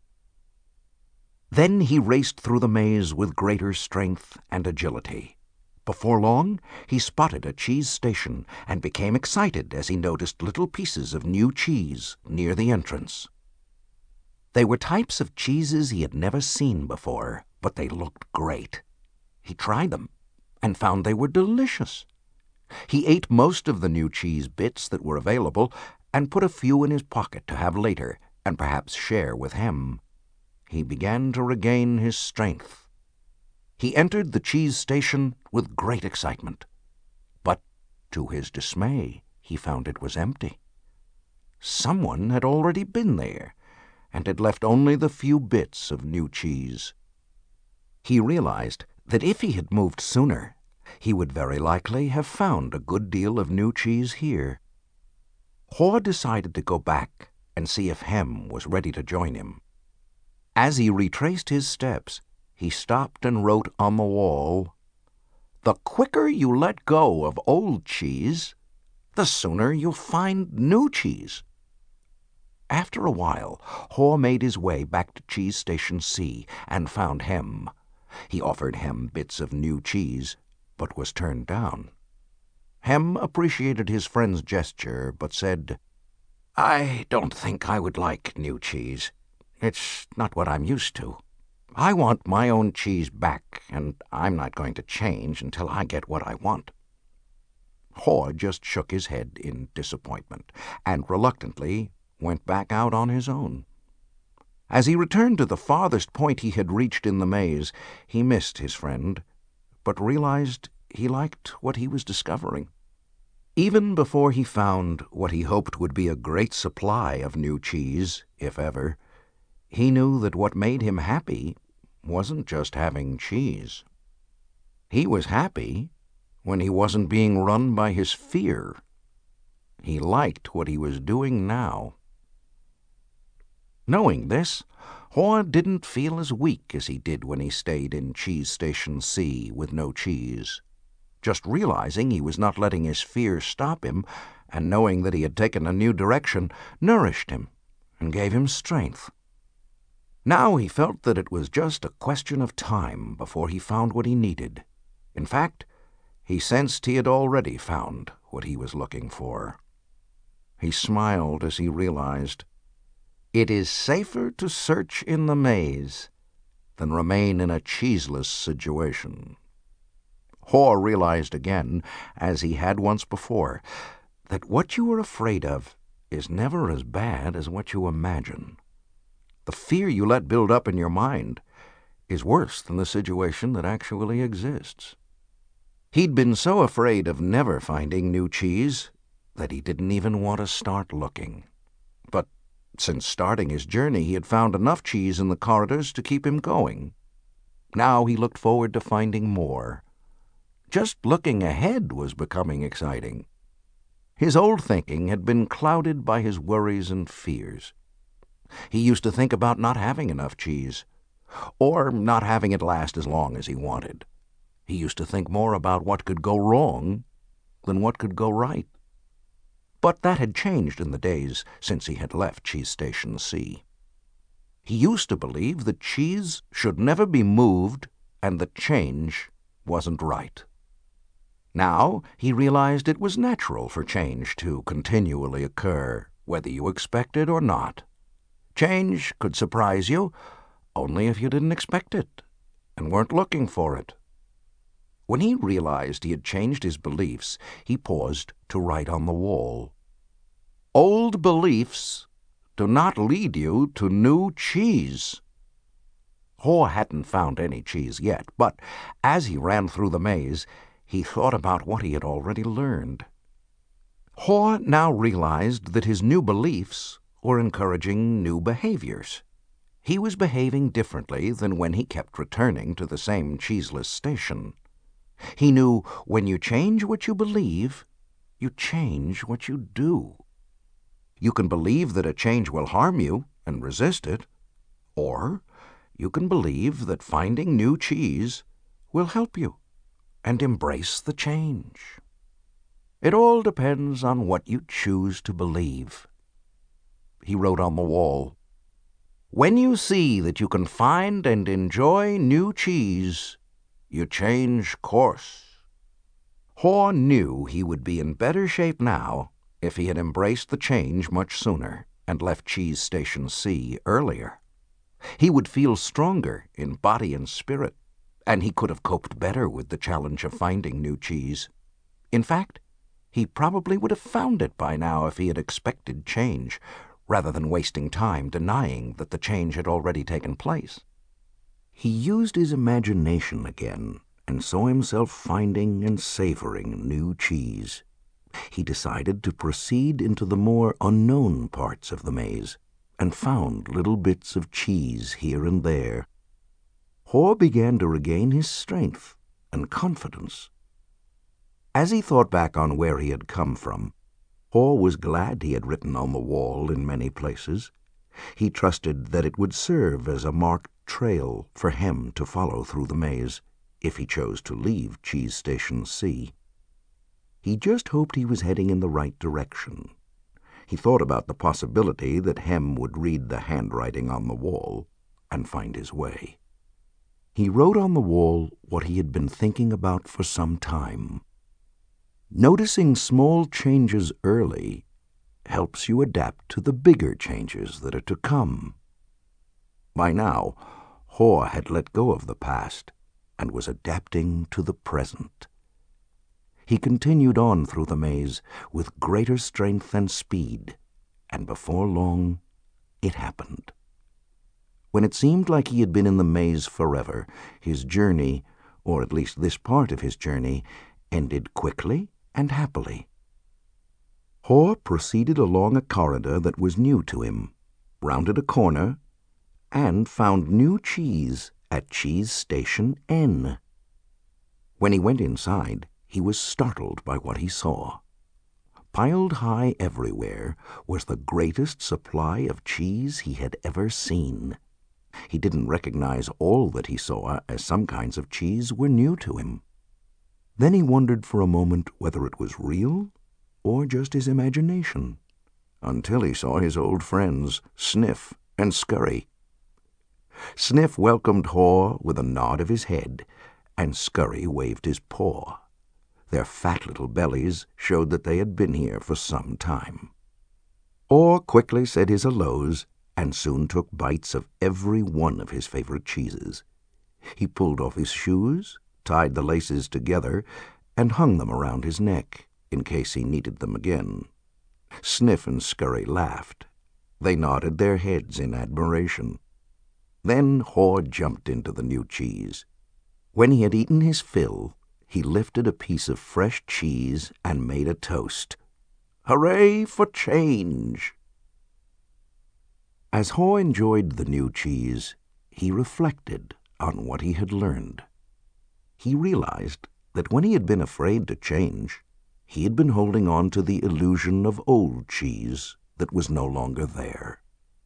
Then he raced through the maze with greater strength and agility. Before long, he spotted a cheese station and became excited as he noticed little pieces of new cheese near the entrance. They were types of cheeses he had never seen before, but they looked great. He tried them and found they were delicious. He ate most of the new cheese bits that were available and put a few in his pocket to have later and perhaps share with Hem. He began to regain his strength. He entered the cheese station with great excitement. But to his dismay, he found it was empty. Someone had already been there and had left only the few bits of new cheese. He realized that if he had moved sooner, he would very likely have found a good deal of new cheese here. Haw decided to go back and see if Hem was ready to join him. As he retraced his steps, he stopped and wrote on the wall, "The quicker you let go of old cheese, the sooner you'll find new cheese." After a while, Haw made his way back to Cheese Station C and found Hem. He offered Hem bits of new cheese, but was turned down. Hem appreciated his friend's gesture, but said, "I don't think I would like new cheese. It's not what I'm used to. I want my own cheese back, and I'm not going to change until I get what I want." Haw just shook his head in disappointment, and reluctantly went back out on his own. As he returned to the farthest point he had reached in the maze, he missed his friend, but realized he liked what he was discovering. Even before he found what he hoped would be a great supply of new cheese, if ever, he knew that what made him happy wasn't just having cheese. He was happy when he wasn't being run by his fear. He liked what he was doing now. Knowing this, Haw didn't feel as weak as he did when he stayed in Cheese Station C with no cheese. Just realizing he was not letting his fear stop him, and knowing that he had taken a new direction, nourished him and gave him strength. Now he felt that it was just a question of time before he found what he needed. In fact, he sensed he had already found what he was looking for. He smiled as he realized, it is safer to search in the maze than remain in a cheeseless situation. Haw realized again, as he had once before, that what you are afraid of is never as bad as what you imagine. The fear you let build up in your mind is worse than the situation that actually exists. He'd been so afraid of never finding new cheese that he didn't even want to start looking. But since starting his journey, he had found enough cheese in the corridors to keep him going. Now he looked forward to finding more. Just looking ahead was becoming exciting. His old thinking had been clouded by his worries and fears. He used to think about not having enough cheese, or not having it last as long as he wanted. He used to think more about what could go wrong than what could go right. But that had changed in the days since he had left Cheese Station C. He used to believe that cheese should never be moved and that change wasn't right. Now he realized it was natural for change to continually occur, whether you expect it or not. Change could surprise you only if you didn't expect it and weren't looking for it. When he realized he had changed his beliefs, he paused to write on the wall, "Old beliefs do not lead you to new cheese." Haw hadn't found any cheese yet, but as he ran through the maze, he thought about what he had already learned. Haw now realized that his new beliefs were encouraging new behaviors. He was behaving differently than when he kept returning to the same cheeseless station. He knew when you change what you believe, you change what you do. You can believe that a change will harm you and resist it, or you can believe that finding new cheese will help you and embrace the change. It all depends on what you choose to believe. He wrote on the wall, "When you see that you can find and enjoy new cheese, you change course." Haw knew he would be in better shape now if he had embraced the change much sooner and left Cheese Station C earlier. He would feel stronger in body and spirit, and he could have coped better with the challenge of finding new cheese. In fact, he probably would have found it by now if he had expected change, rather than wasting time denying that the change had already taken place. He used his imagination again and saw himself finding and savoring new cheese. He decided to proceed into the more unknown parts of the maze and found little bits of cheese here and there. Haw began to regain his strength and confidence. As he thought back on where he had come from, Haw was glad he had written on the wall in many places. He trusted that it would serve as a marked trail for him to follow through the maze if he chose to leave Cheese Station C. He just hoped he was heading in the right direction. He thought about the possibility that Hem would read the handwriting on the wall and find his way. He wrote on the wall what he had been thinking about for some time. Noticing small changes early helps you adapt to the bigger changes that are to come. By now, Haw had let go of the past and was adapting to the present. He continued on through the maze with greater strength and speed, and before long it happened. When it seemed like he had been in the maze forever, his journey or at least this part of his journey, ended quickly and happily. Haw proceeded along a corridor that was new to him, rounded a corner, and found new cheese at Cheese Station N. When he went inside, he was startled by what he saw. Piled high everywhere was the greatest supply of cheese he had ever seen. He didn't recognize all that he saw, as some kinds of cheese were new to him. Then he wondered for a moment whether it was real or just his imagination, until he saw his old friends, Sniff and Scurry. Sniff welcomed Haw with a nod of his head, and Scurry waved his paw. Their fat little bellies showed that they had been here for some time. Haw quickly said his hellos, and soon took bites of every one of his favorite cheeses. He pulled off his shoes, tied the laces together, and hung them around his neck, in case he needed them again. Sniff and Scurry laughed. They nodded their heads in admiration. Then Haw jumped into the new cheese. When he had eaten his fill, he lifted a piece of fresh cheese and made a toast. Hooray for change! As Haw enjoyed the new cheese, he reflected on what he had learned. He realized that when he had been afraid to change, he had been holding on to the illusion of old cheese that was no longer there.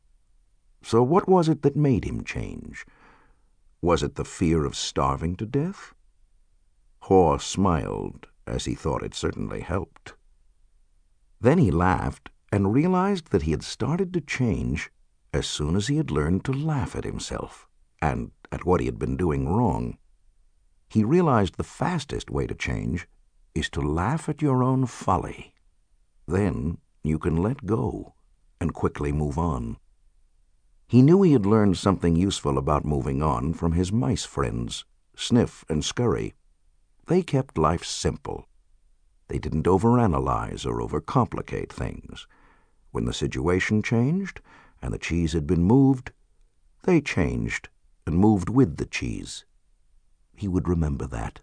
So what was it that made him change? Was it the fear of starving to death? Haw smiled, as he thought it certainly helped. Then he laughed and realized that he had started to change as soon as he had learned to laugh at himself and at what he had been doing wrong. He realized the fastest way to change is to laugh at your own folly. Then you can let go and quickly move on. He knew he had learned something useful about moving on from his mice friends, Sniff and Scurry. They kept life simple. They didn't overanalyze or overcomplicate things. When the situation changed and the cheese had been moved, they changed and moved with the cheese. He would remember that.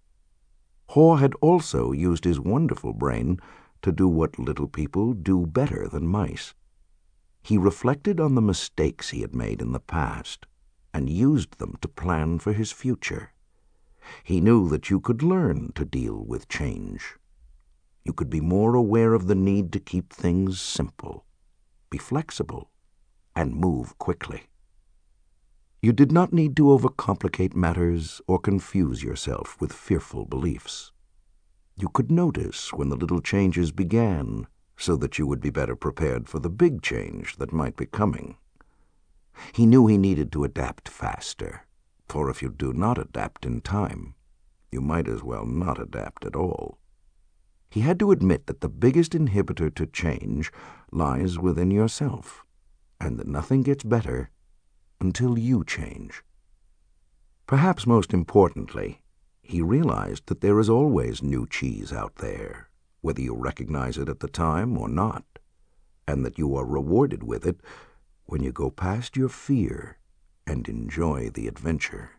Haw had also used his wonderful brain to do what little people do better than mice. He reflected on the mistakes he had made in the past and used them to plan for his future. He knew that you could learn to deal with change. You could be more aware of the need to keep things simple, be flexible, and move quickly. You did not need to overcomplicate matters or confuse yourself with fearful beliefs. You could notice when the little changes began, so that you would be better prepared for the big change that might be coming. He knew he needed to adapt faster, for if you do not adapt in time, you might as well not adapt at all. He had to admit that the biggest inhibitor to change lies within yourself, and that nothing gets better until you change. Perhaps most importantly, he realized that there is always new cheese out there, whether you recognize it at the time or not, and that you are rewarded with it when you go past your fear and enjoy the adventure.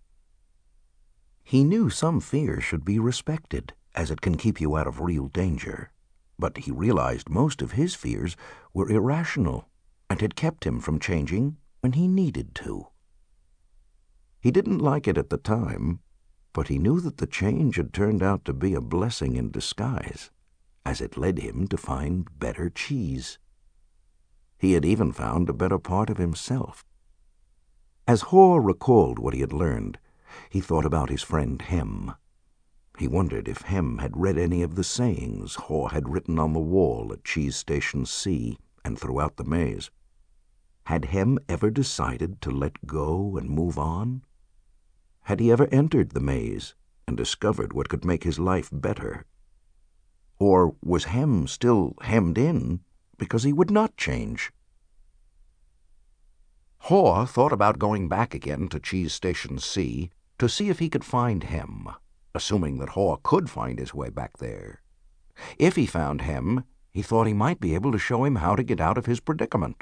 He knew some fear should be respected, as it can keep you out of real danger, but he realized most of his fears were irrational and had kept him from changing when he needed to. He didn't like it at the time, but he knew that the change had turned out to be a blessing in disguise, as it led him to find better cheese. He had even found a better part of himself. As Haw recalled what he had learned, he thought about his friend Hem. He wondered if Hem had read any of the sayings Haw had written on the wall at Cheese Station C and throughout the maze. Had Hem ever decided to let go and move on? Had he ever entered the maze and discovered what could make his life better? Or was Hem still hemmed in because he would not change? Haw thought about going back again to Cheese Station C to see if he could find Hem, assuming that Haw could find his way back there. If he found Hem, he thought he might be able to show him how to get out of his predicament.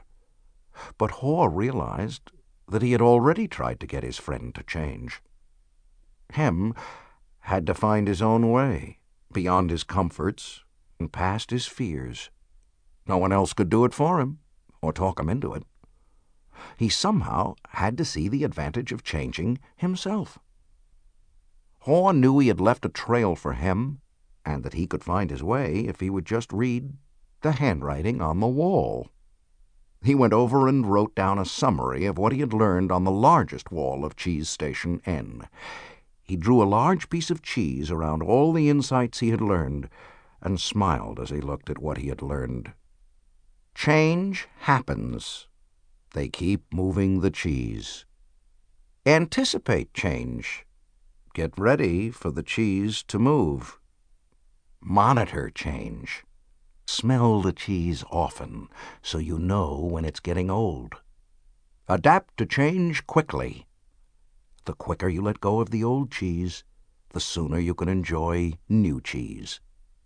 But Haw realized that he had already tried to get his friend to change. Hem had to find his own way, beyond his comforts and past his fears. No one else could do it for him, or talk him into it. He somehow had to see the advantage of changing himself. Haw knew he had left a trail for Hem, and that he could find his way if he would just read the handwriting on the wall. He went over and wrote down a summary of what he had learned on the largest wall of Cheese Station N. He drew a large piece of cheese around all the insights he had learned, and smiled as he looked at what he had learned. Change happens. They keep moving the cheese. Anticipate change. Get ready for the cheese to move. Monitor change. Smell the cheese often so you know when it's getting old. Adapt to change quickly. The quicker you let go of the old cheese, the sooner you can enjoy new cheese.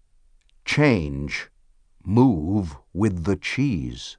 Change. Move with the cheese.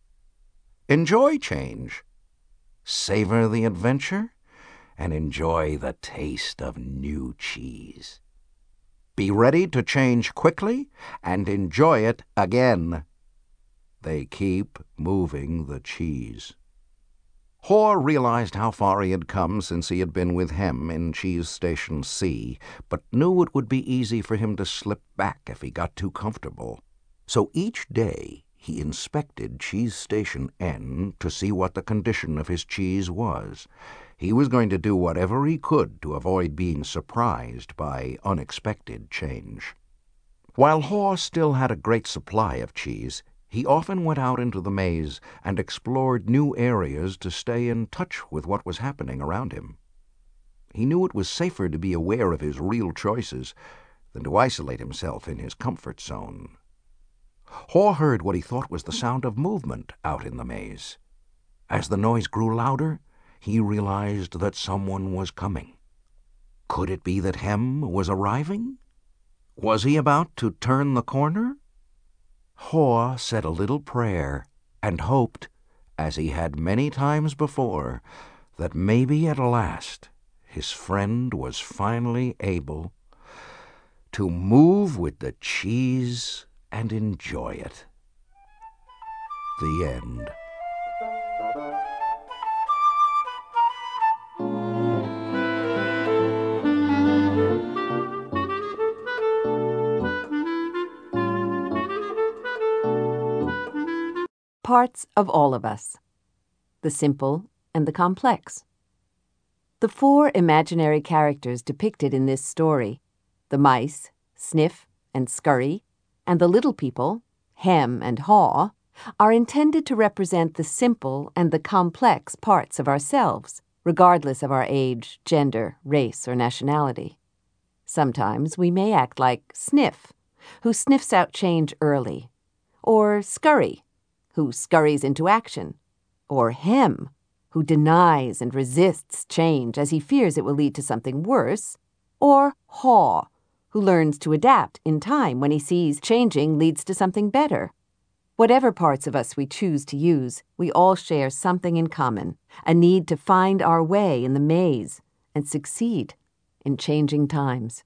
Enjoy change. Savor the adventure and enjoy the taste of new cheese. Be ready to change quickly and enjoy it again. They keep moving the cheese. Haw realized how far he had come since he had been with Hem in Cheese Station C, but knew it would be easy for him to slip back if he got too comfortable. So each day he inspected Cheese Station N to see what the condition of his cheese was. He was going to do whatever he could to avoid being surprised by unexpected change. While Haw still had a great supply of cheese, he often went out into the maze and explored new areas to stay in touch with what was happening around him. He knew it was safer to be aware of his real choices than to isolate himself in his comfort zone. Haw heard what he thought was the sound of movement out in the maze. As the noise grew louder, he realized that someone was coming. Could it be that Hem was arriving? Was he about to turn the corner? Haw said a little prayer and hoped, as he had many times before, that maybe at last his friend was finally able to move with the cheese and enjoy it. The end. Parts of all of us. The simple and the complex. The four imaginary characters depicted in this story, the mice, Sniff and Scurry, and the little people, Hem and Haw, are intended to represent the simple and the complex parts of ourselves, regardless of our age, gender, race, or nationality. Sometimes we may act like Sniff, who sniffs out change early, or Scurry, who scurries into action, or Hem, who denies and resists change as he fears it will lead to something worse, or Haw, who learns to adapt in time when he sees changing leads to something better. Whatever parts of us we choose to use, we all share something in common, a need to find our way in the maze and succeed in changing times.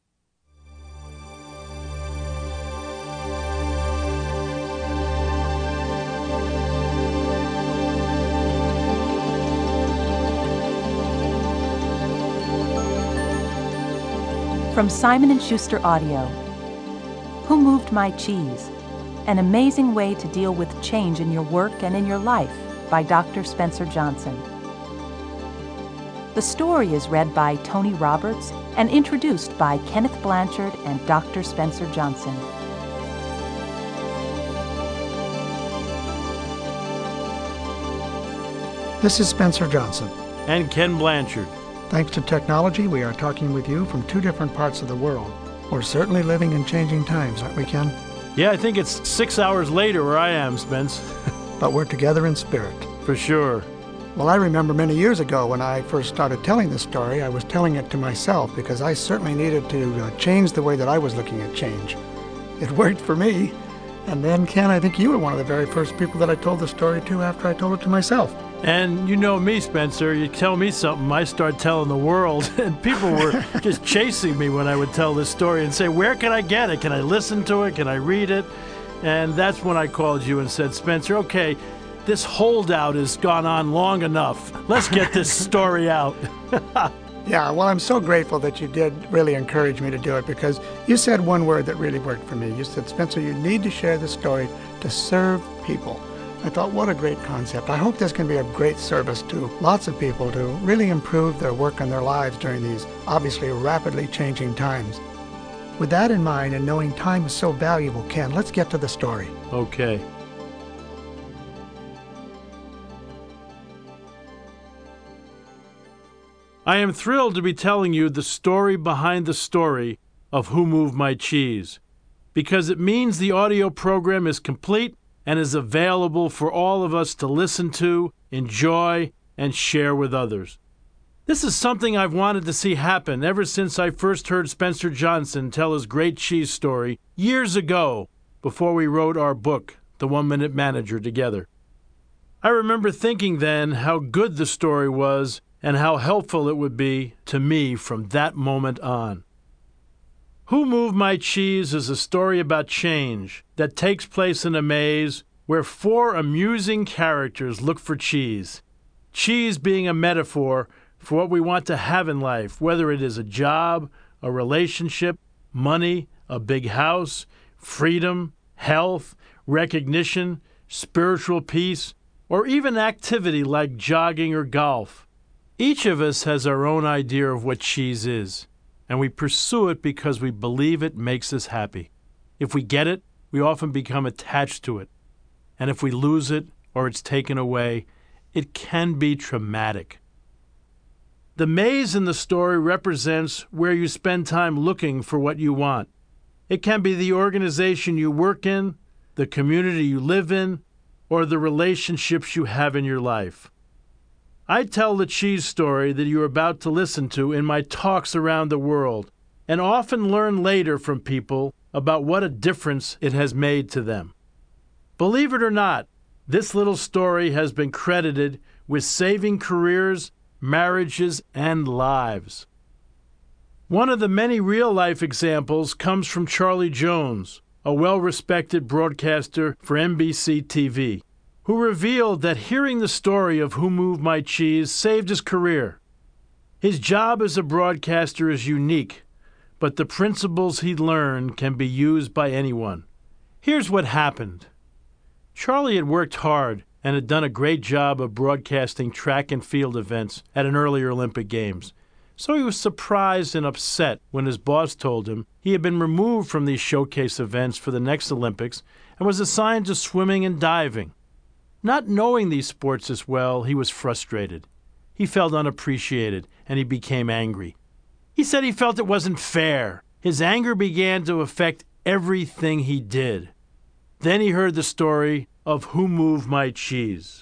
From Simon and Schuster Audio, Who Moved My Cheese? An Amazing Way to Deal with Change in Your Work and in Your Life by Doctor Spencer Johnson. The story is read by Tony Roberts and introduced by Kenneth Blanchard and Doctor Spencer Johnson. This is Spencer Johnson. And Ken Blanchard. Thanks to technology, we are talking with you from two different parts of the world. We're certainly living in changing times, aren't we, Ken? Yeah, I think it's six hours later where I am, Spence. But we're together in spirit. For sure. Well, I remember many years ago when I first started telling this story, I was telling it to myself because I certainly needed to uh, change the way that I was looking at change. It worked for me. And then, Ken, I think you were one of the very first people that I told the story to after I told it to myself. And you know me, Spencer, you tell me something, I start telling the world, and people were just chasing me when I would tell this story and say, where can I get it? Can I listen to it? Can I read it? And that's when I called you and said, Spencer, okay, this holdout has gone on long enough. Let's get this story out. Yeah, well, I'm so grateful that you did really encourage me to do it, because you said one word that really worked for me. You said, Spencer, you need to share the story to serve people. I thought, what a great concept. I hope this can be a great service to lots of people to really improve their work and their lives during these obviously rapidly changing times. With that in mind, and knowing time is so valuable, Ken, let's get to the story. Okay. I am thrilled to be telling you the story behind the story of Who Moved My Cheese, because it means the audio program is complete and is available for all of us to listen to, enjoy, and share with others. This is something I've wanted to see happen ever since I first heard Spencer Johnson tell his great cheese story years ago, before we wrote our book, The One Minute Manager, together. I remember thinking then how good the story was and how helpful it would be to me from that moment on. Who Moved My Cheese is a story about change that takes place in a maze where four amusing characters look for cheese. Cheese being a metaphor for what we want to have in life, whether it is a job, a relationship, money, a big house, freedom, health, recognition, spiritual peace, or even activity like jogging or golf. Each of us has our own idea of what cheese is, and we pursue it because we believe it makes us happy. If we get it, we often become attached to it. And if we lose it or it's taken away, it can be traumatic. The maze in the story represents where you spend time looking for what you want. It can be the organization you work in, the community you live in, or the relationships you have in your life. I tell the cheese story that you're about to listen to in my talks around the world, and often learn later from people about what a difference it has made to them. Believe it or not, this little story has been credited with saving careers, marriages, and lives. One of the many real-life examples comes from Charlie Jones, a well-respected broadcaster for N B C T V. Who revealed that hearing the story of Who Moved My Cheese saved his career. His job as a broadcaster is unique, but the principles he learned can be used by anyone. Here's what happened. Charlie had worked hard and had done a great job of broadcasting track and field events at an earlier Olympic Games. So he was surprised and upset when his boss told him he had been removed from these showcase events for the next Olympics and was assigned to swimming and diving. Not knowing these sports as well, he was frustrated. He felt unappreciated, and he became angry. He said he felt it wasn't fair. His anger began to affect everything he did. Then he heard the story of Who Moved My Cheese.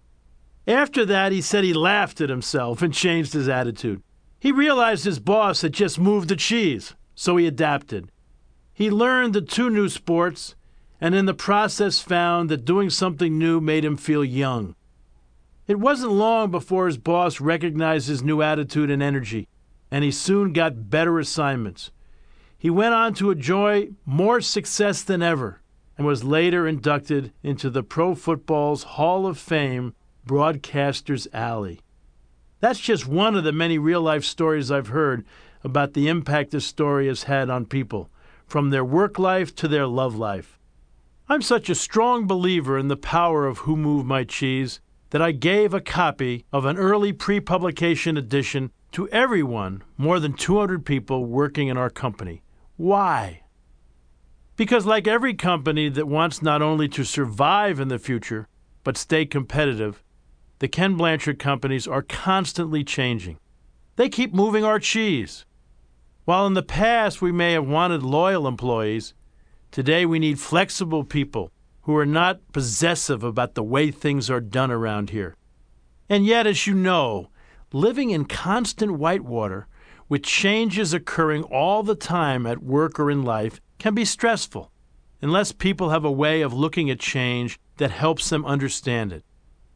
After that, he said he laughed at himself and changed his attitude. He realized his boss had just moved the cheese, so he adapted. He learned the two new sports, and in the process found that doing something new made him feel young. It wasn't long before his boss recognized his new attitude and energy, and he soon got better assignments. He went on to enjoy more success than ever, and was later inducted into the Pro Football's Hall of Fame Broadcasters Alley. That's just one of the many real-life stories I've heard about the impact this story has had on people, from their work life to their love life. I'm such a strong believer in the power of Who Moved My Cheese that I gave a copy of an early pre-publication edition to everyone, more than two hundred people working in our company. Why? Because like every company that wants not only to survive in the future, but stay competitive, the Ken Blanchard companies are constantly changing. They keep moving our cheese. While in the past we may have wanted loyal employees, today we need flexible people who are not possessive about the way things are done around here. And yet, as you know, living in constant whitewater, with changes occurring all the time at work or in life, can be stressful, unless people have a way of looking at change that helps them understand it.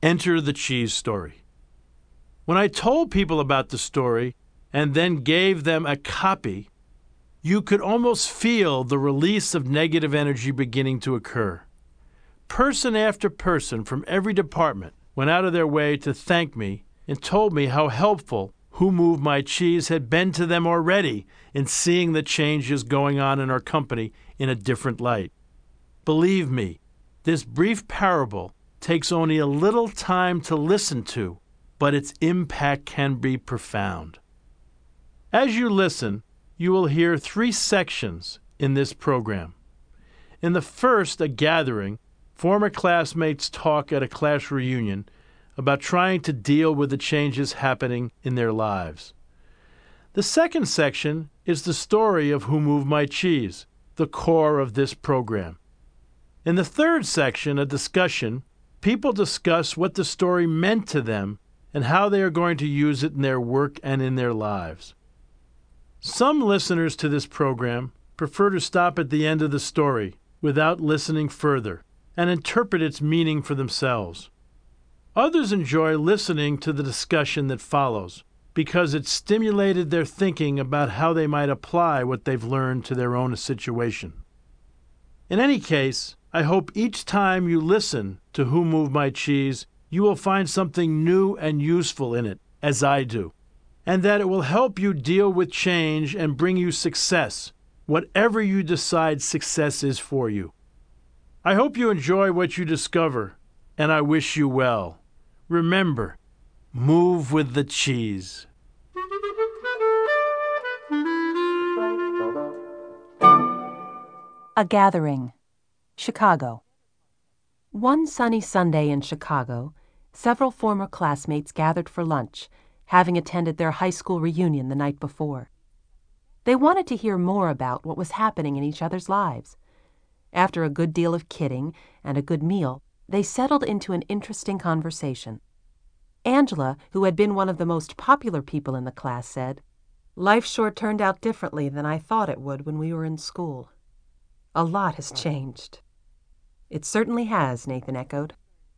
Enter the cheese story. When I told people about the story and then gave them a copy, you could almost feel the release of negative energy beginning to occur. Person after person from every department went out of their way to thank me and told me how helpful Who Moved My Cheese had been to them already in seeing the changes going on in our company in a different light. Believe me, this brief parable takes only a little time to listen to, but its impact can be profound. As you listen, you will hear three sections in this program. In the first, a gathering, former classmates talk at a class reunion about trying to deal with the changes happening in their lives. The second section is the story of Who Moved My Cheese, the core of this program. In the third section, a discussion, people discuss what the story meant to them and how they are going to use it in their work and in their lives. Some listeners to this program prefer to stop at the end of the story without listening further and interpret its meaning for themselves. Others enjoy listening to the discussion that follows because it stimulated their thinking about how they might apply what they've learned to their own situation. In any case, I hope each time you listen to Who Moved My Cheese, you will find something new and useful in it, as I do, and that it will help you deal with change and bring you success, whatever you decide success is for you. I hope you enjoy what you discover, and I wish you well. Remember, move with the cheese. A gathering. Chicago. One sunny Sunday in Chicago, several former classmates gathered for lunch, having attended their high school reunion the night before. They wanted to hear more about what was happening in each other's lives. After a good deal of kidding and a good meal, they settled into an interesting conversation. Angela, who had been one of the most popular people in the class, said, "Life sure turned out differently than I thought it would when we were in school. A lot has changed." "It certainly has," Nathan echoed.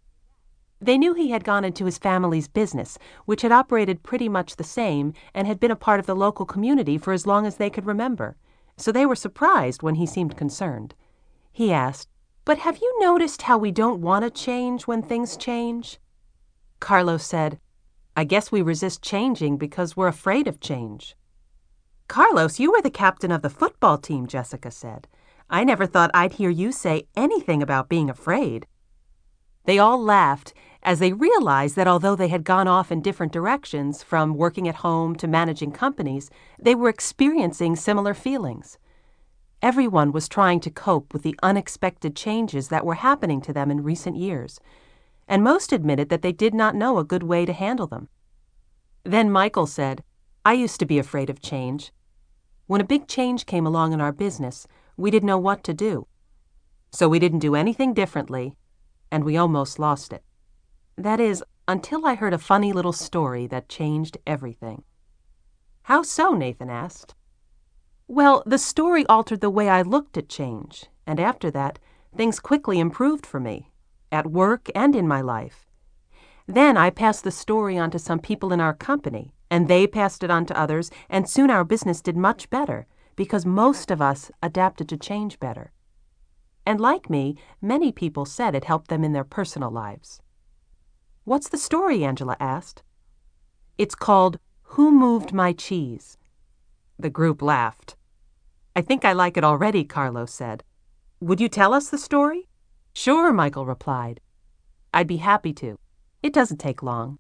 They knew he had gone into his family's business, which had operated pretty much the same and had been a part of the local community for as long as they could remember, so they were surprised when he seemed concerned. He asked, "But have you noticed how we don't want to change when things change?" Carlos said, "I guess we resist changing because we're afraid of change." "Carlos, you were the captain of the football team," Jessica said. "I never thought I'd hear you say anything about being afraid." They all laughed as they realized that although they had gone off in different directions, from working at home to managing companies, they were experiencing similar feelings. Everyone was trying to cope with the unexpected changes that were happening to them in recent years, and most admitted that they did not know a good way to handle them. Then Michael said, "I used to be afraid of change. When a big change came along in our business, we didn't know what to do. So we didn't do anything differently, and we almost lost it. That is, until I heard a funny little story that changed everything." "How so?" Nathan asked. "Well, the story altered the way I looked at change, and after that, things quickly improved for me, at work and in my life. Then I passed the story on to some people in our company, and they passed it on to others, and soon our business did much better, because most of us adapted to change better. And like me, many people said it helped them in their personal lives." "What's the story?" Angela asked. "It's called Who Moved My Cheese." The group laughed. "I think I like it already," Carlos said. "Would you tell us the story?" "Sure," Michael replied. "I'd be happy to. It doesn't take long."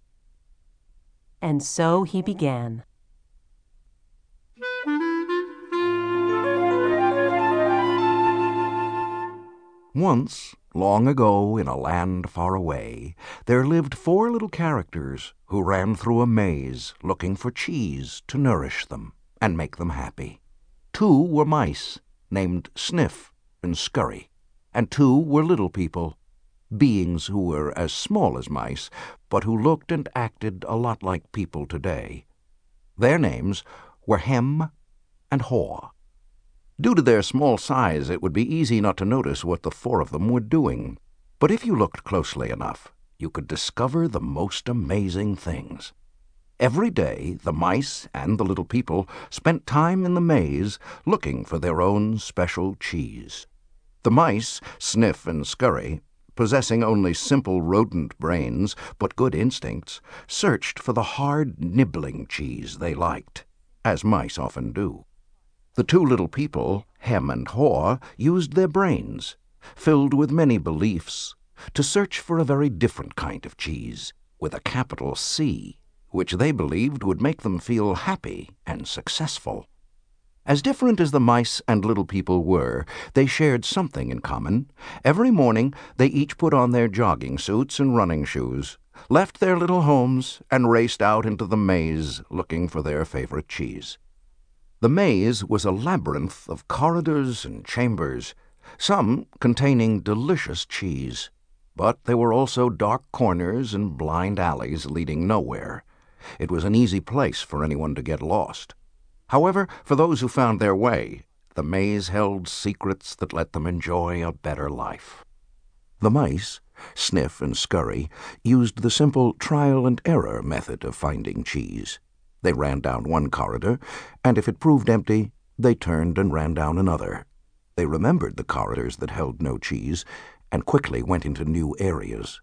And so he began. Once, long ago in a land far away, there lived four little characters who ran through a maze looking for cheese to nourish them and make them happy. Two were mice, named Sniff and Scurry, and two were little people, beings who were as small as mice, but who looked and acted a lot like people today. Their names were Hem and Haw. Due to their small size, it would be easy not to notice what the four of them were doing. But if you looked closely enough, you could discover the most amazing things. Every day, the mice and the little people spent time in the maze looking for their own special cheese. The mice, Sniff and Scurry, possessing only simple rodent brains but good instincts, searched for the hard, nibbling cheese they liked, as mice often do. The two little people, Hem and Haw, used their brains, filled with many beliefs, to search for a very different kind of cheese, with a capital C, which they believed would make them feel happy and successful. As different as the mice and little people were, they shared something in common. Every morning they each put on their jogging suits and running shoes, left their little homes, and raced out into the maze looking for their favorite cheese. The maze was a labyrinth of corridors and chambers, some containing delicious cheese, but there were also dark corners and blind alleys leading nowhere. It was an easy place for anyone to get lost. However, for those who found their way, the maze held secrets that let them enjoy a better life. The mice, Sniff and Scurry, used the simple trial-and-error method of finding cheese. They ran down one corridor, and if it proved empty, they turned and ran down another. They remembered the corridors that held no cheese, and quickly went into new areas.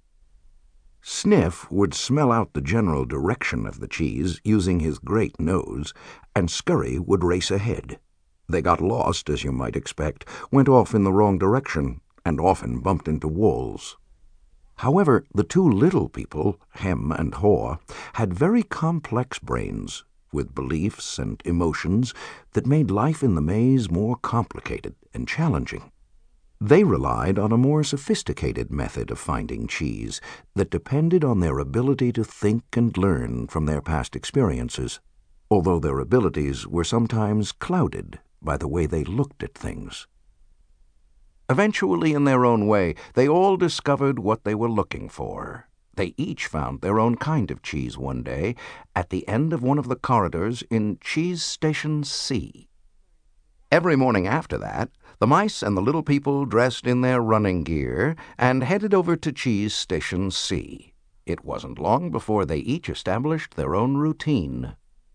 Sniff would smell out the general direction of the cheese using his great nose, and Scurry would race ahead. They got lost, as you might expect, went off in the wrong direction, and often bumped into walls. However, the two little people, Hem and Haw, had very complex brains, with beliefs and emotions that made life in the maze more complicated and challenging. They relied on a more sophisticated method of finding cheese that depended on their ability to think and learn from their past experiences, although their abilities were sometimes clouded by the way they looked at things. Eventually, in their own way, they all discovered what they were looking for. They each found their own kind of cheese one day at the end of one of the corridors in Cheese Station C. Every morning after that, the mice and the little people dressed in their running gear and headed over to Cheese Station C. It wasn't long before they each established their own routine.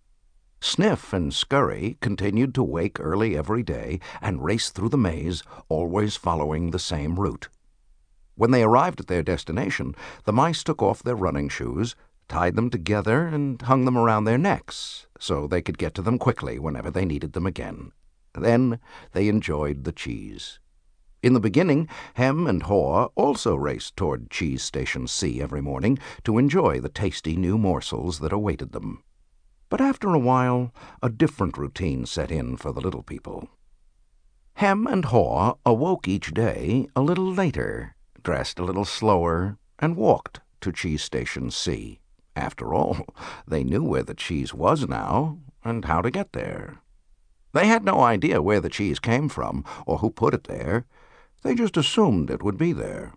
Sniff and Scurry continued to wake early every day and race through the maze, always following the same route. When they arrived at their destination, the mice took off their running shoes, tied them together, and hung them around their necks so they could get to them quickly whenever they needed them again. Then they enjoyed the cheese. In the beginning, Hem and Haw also raced toward Cheese Station C every morning to enjoy the tasty new morsels that awaited them. But after a while, a different routine set in for the little people. Hem and Haw awoke each day a little later, dressed a little slower, and walked to Cheese Station C. After all, they knew where the cheese was now and how to get there. They had no idea where the cheese came from or who put it there. They just assumed it would be there.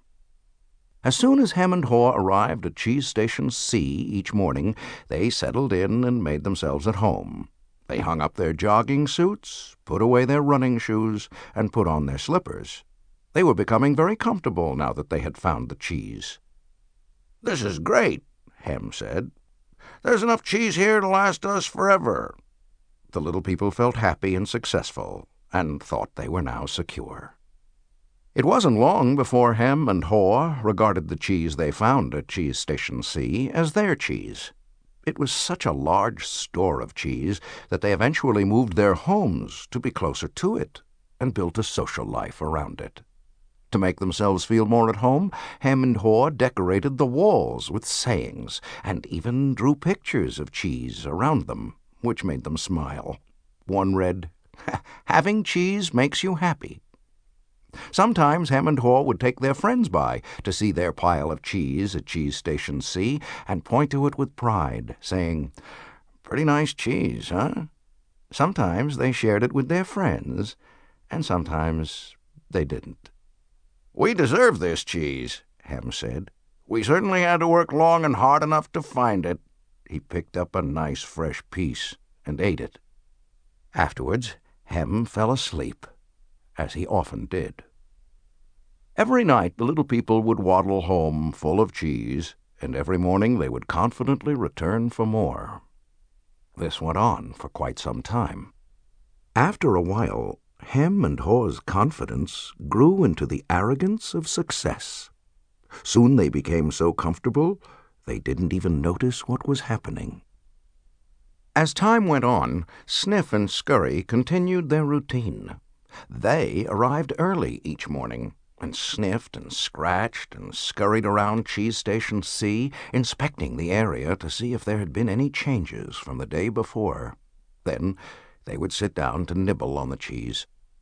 As soon as Hem and Haw arrived at Cheese Station C each morning, they settled in and made themselves at home. They hung up their jogging suits, put away their running shoes, and put on their slippers. They were becoming very comfortable now that they had found the cheese. "This is great," Hem said. "There's enough cheese here to last us forever." The little people felt happy and successful, and thought they were now secure. It wasn't long before Hem and Haw regarded the cheese they found at Cheese Station C as their cheese. It was such a large store of cheese that they eventually moved their homes to be closer to it and built a social life around it. To make themselves feel more at home, Hem and Haw decorated the walls with sayings and even drew pictures of cheese around them, which made them smile. One read, "Having cheese makes you happy." Sometimes Hem and Haw would take their friends by to see their pile of cheese at Cheese Station C and point to it with pride, saying, "Pretty nice cheese, huh?" Sometimes they shared it with their friends, and sometimes they didn't. "We deserve this cheese," Hem said. "We certainly had to work long and hard enough to find it." He picked up a nice fresh piece and ate it. Afterwards, Hem fell asleep, as he often did. Every night the little people would waddle home full of cheese, and every morning they would confidently return for more. This went on for quite some time. After a while, Hem and Haw's confidence grew into the arrogance of success. Soon they became so comfortable they didn't even notice what was happening. As time went on, Sniff and Scurry continued their routine. They arrived early each morning, and sniffed and scratched and scurried around Cheese Station C, inspecting the area to see if there had been any changes from the day before. Then they would sit down to nibble on the cheese.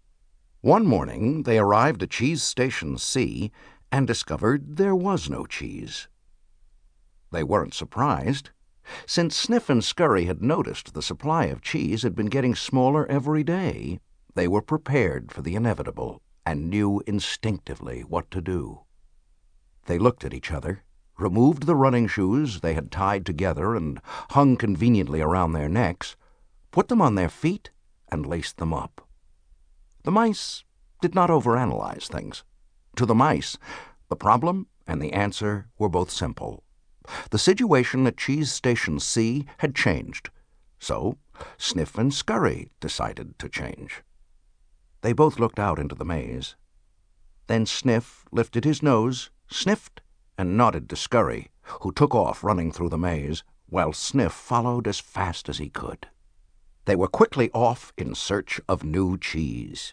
One morning they arrived at Cheese Station C and discovered there was no cheese. They weren't surprised. Since Sniff and Scurry had noticed the supply of cheese had been getting smaller every day, they were prepared for the inevitable and knew instinctively what to do. They looked at each other, removed the running shoes they had tied together and hung conveniently around their necks, put them on their feet, and laced them up. The mice did not overanalyze things. To the mice, the problem and the answer were both simple. The situation at Cheese Station C had changed, so Sniff and Scurry decided to change. They both looked out into the maze. Then Sniff lifted his nose, sniffed, and nodded to Scurry, who took off running through the maze, while Sniff followed as fast as he could. They were quickly off in search of new cheese.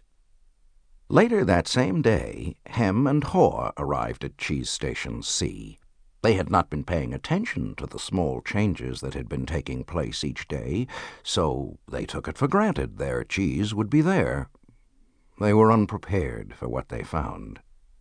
Later that same day, Hem and Haw arrived at Cheese Station C. They had not been paying attention to the small changes that had been taking place each day, so they took it for granted their cheese would be there. They were unprepared for what they found.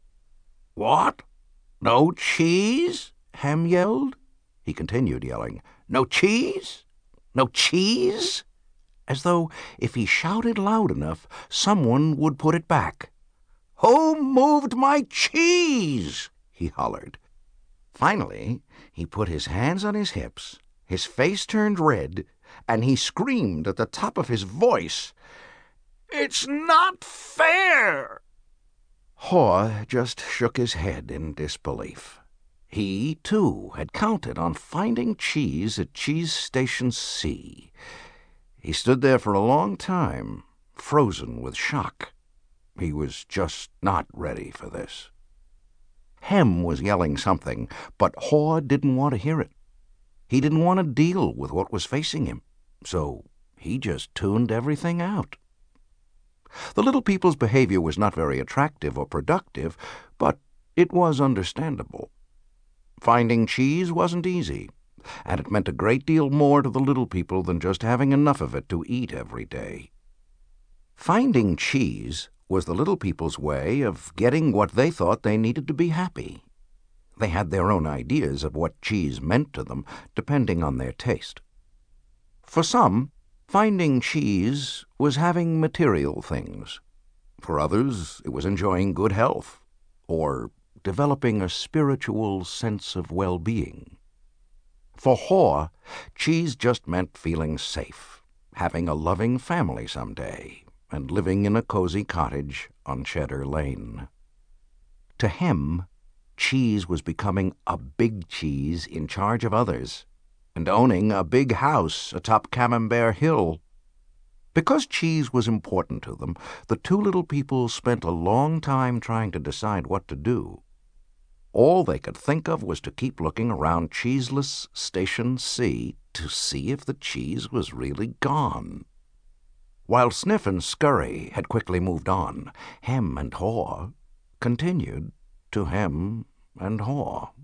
"What? No cheese?" Hem yelled. He continued yelling, "No cheese? No cheese?" as though if he shouted loud enough, someone would put it back. "Who moved my cheese?" he hollered. Finally, he put his hands on his hips, his face turned red, and he screamed at the top of his voice, "It's not fair!" Haw just shook his head in disbelief. He, too, had counted on finding cheese at Cheese Station C. He stood there for a long time, frozen with shock. He was just not ready for this. Hem was yelling something, but Haw didn't want to hear it. He didn't want to deal with what was facing him, so he just tuned everything out. The little people's behavior was not very attractive or productive, but it was understandable. Finding cheese wasn't easy, and it meant a great deal more to the little people than just having enough of it to eat every day. Finding cheese was the little people's way of getting what they thought they needed to be happy. They had their own ideas of what cheese meant to them, depending on their taste. For some, finding cheese was having material things. For others, it was enjoying good health, or developing a spiritual sense of well-being. For Haw, cheese just meant feeling safe, having a loving family someday, and living in a cozy cottage on Cheddar Lane. To Hem, cheese was becoming a big cheese in charge of others, and owning a big house atop Camembert Hill. Because cheese was important to them, the two little people spent a long time trying to decide what to do. All they could think of was to keep looking around Cheeseless Station C to see if the cheese was really gone. While Sniff and Scurry had quickly moved on, Hem and Haw continued to hem and haw.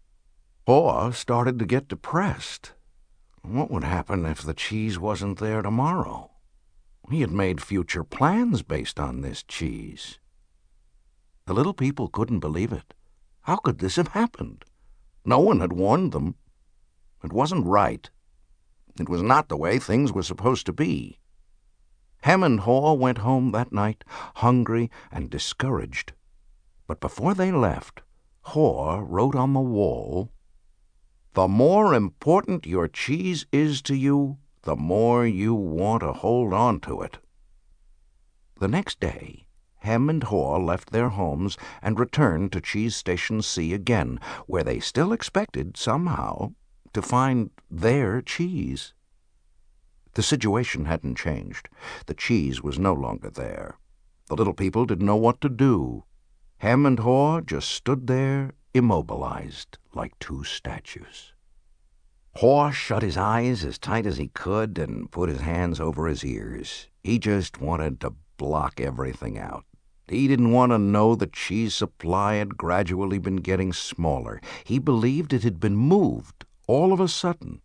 Haw started to get depressed. What would happen if the cheese wasn't there tomorrow? He had made future plans based on this cheese. The little people couldn't believe it. How could this have happened? No one had warned them. It wasn't right. It was not the way things were supposed to be. Hem and Haw went home that night, hungry and discouraged. But before they left, Haw wrote on the wall, "The more important your cheese is to you, the more you want to hold on to it." The next day, Hem and Haw left their homes and returned to Cheese Station C again, where they still expected, somehow, to find their cheese. The situation hadn't changed. The cheese was no longer there. The little people didn't know what to do. Hem and Haw just stood there, immobilized, like two statues. Haw shut his eyes as tight as he could and put his hands over his ears. He just wanted to block everything out. He didn't want to know the cheese supply had gradually been getting smaller. He believed it had been moved all of a sudden.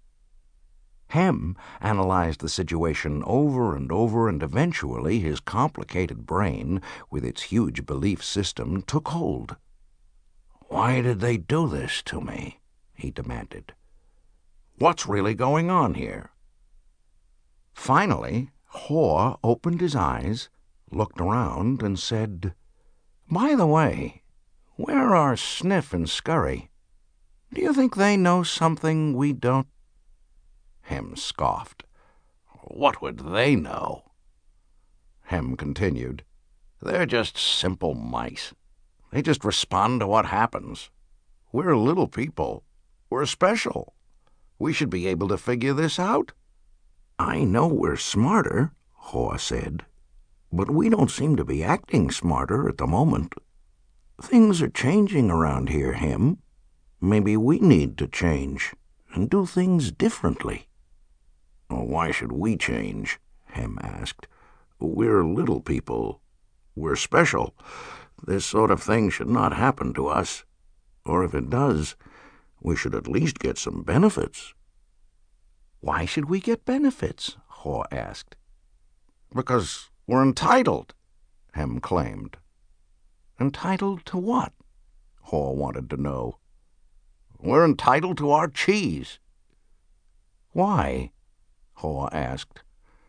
Hem analyzed the situation over and over, and eventually his complicated brain, with its huge belief system, took hold. "Why did they do this to me?" he demanded. "What's really going on here?" Finally, Haw opened his eyes, looked around, and said, "By the way, where are Sniff and Scurry? Do you think they know something we don't?" Hem scoffed. "What would they know?" Hem continued, "They're just simple mice. They just respond to what happens. We're little people. We're special. We should be able to figure this out." "I know we're smarter," Haw said, "but we don't seem to be acting smarter at the moment. Things are changing around here, Hem. Maybe we need to change and do things differently." "Why should we change?" Hem asked. "We're little people. We're special. This sort of thing should not happen to us. Or if it does, we should at least get some benefits." "Why should we get benefits?" Haw asked. "Because we're entitled," Hem claimed. "Entitled to what?" Haw wanted to know. "We're entitled to our cheese." "Why?" Haw asked.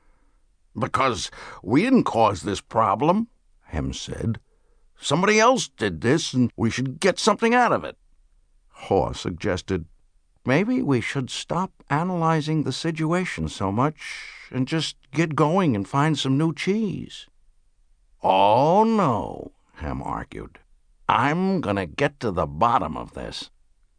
"Because we didn't cause this problem," Hem said. "Somebody else did this, and we should get something out of it." Haw suggested, "Maybe we should stop analyzing the situation so much and just get going and find some new cheese." "Oh, no," Hem argued. "I'm going to get to the bottom of this."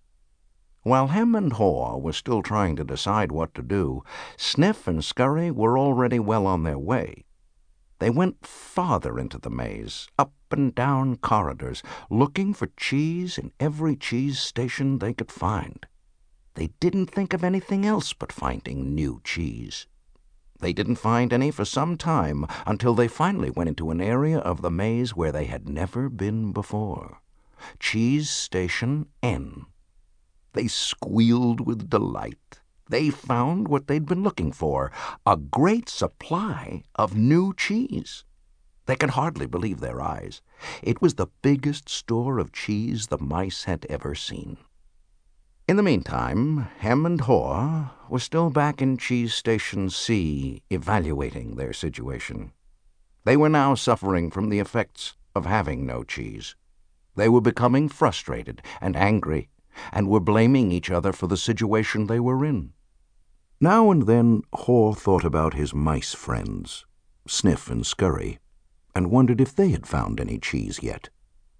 While Hem and Haw were still trying to decide what to do, Sniff and Scurry were already well on their way. They went farther into the maze, up and down corridors, looking for cheese in every cheese station they could find. They didn't think of anything else but finding new cheese. They didn't find any for some time, until they finally went into an area of the maze where they had never been before. Cheese Station N. They squealed with delight. They found what they'd been looking for, a great supply of new cheese. They could hardly believe their eyes. It was the biggest store of cheese the mice had ever seen. In the meantime, Hem and Haw were still back in Cheese Station C, evaluating their situation. They were now suffering from the effects of having no cheese. They were becoming frustrated and angry, and were blaming each other for the situation they were in. Now and then Haw thought about his mice friends, Sniff and Scurry, and wondered if they had found any cheese yet.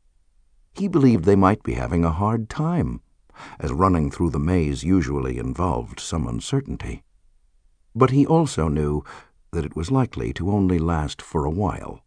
He believed they might be having a hard time, as running through the maze usually involved some uncertainty. But he also knew that it was likely to only last for a while.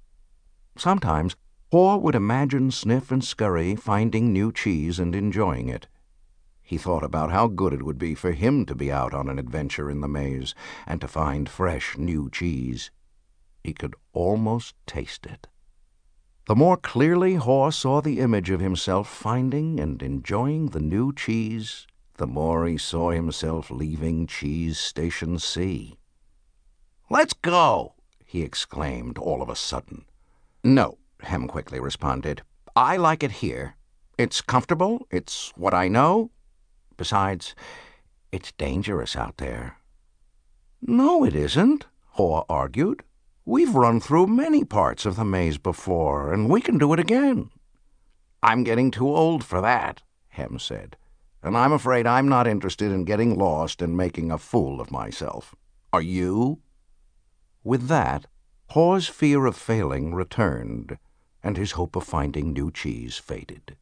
Sometimes Haw would imagine Sniff and Scurry finding new cheese and enjoying it. He thought about how good it would be for him to be out on an adventure in the maze and to find fresh new cheese. He could almost taste it. The more clearly Haw saw the image of himself finding and enjoying the new cheese, the more he saw himself leaving Cheese Station C. "Let's go!" he exclaimed all of a sudden. "No," Hem quickly responded. "I like it here. It's comfortable. It's what I know. Besides, it's dangerous out there." "No, it isn't," Haw argued. "We've run through many parts of the maze before, and we can do it again." "I'm getting too old for that," Hem said, "and I'm afraid I'm not interested in getting lost and making a fool of myself. Are you?" With that, Haw's fear of failing returned, and his hope of finding new cheese faded.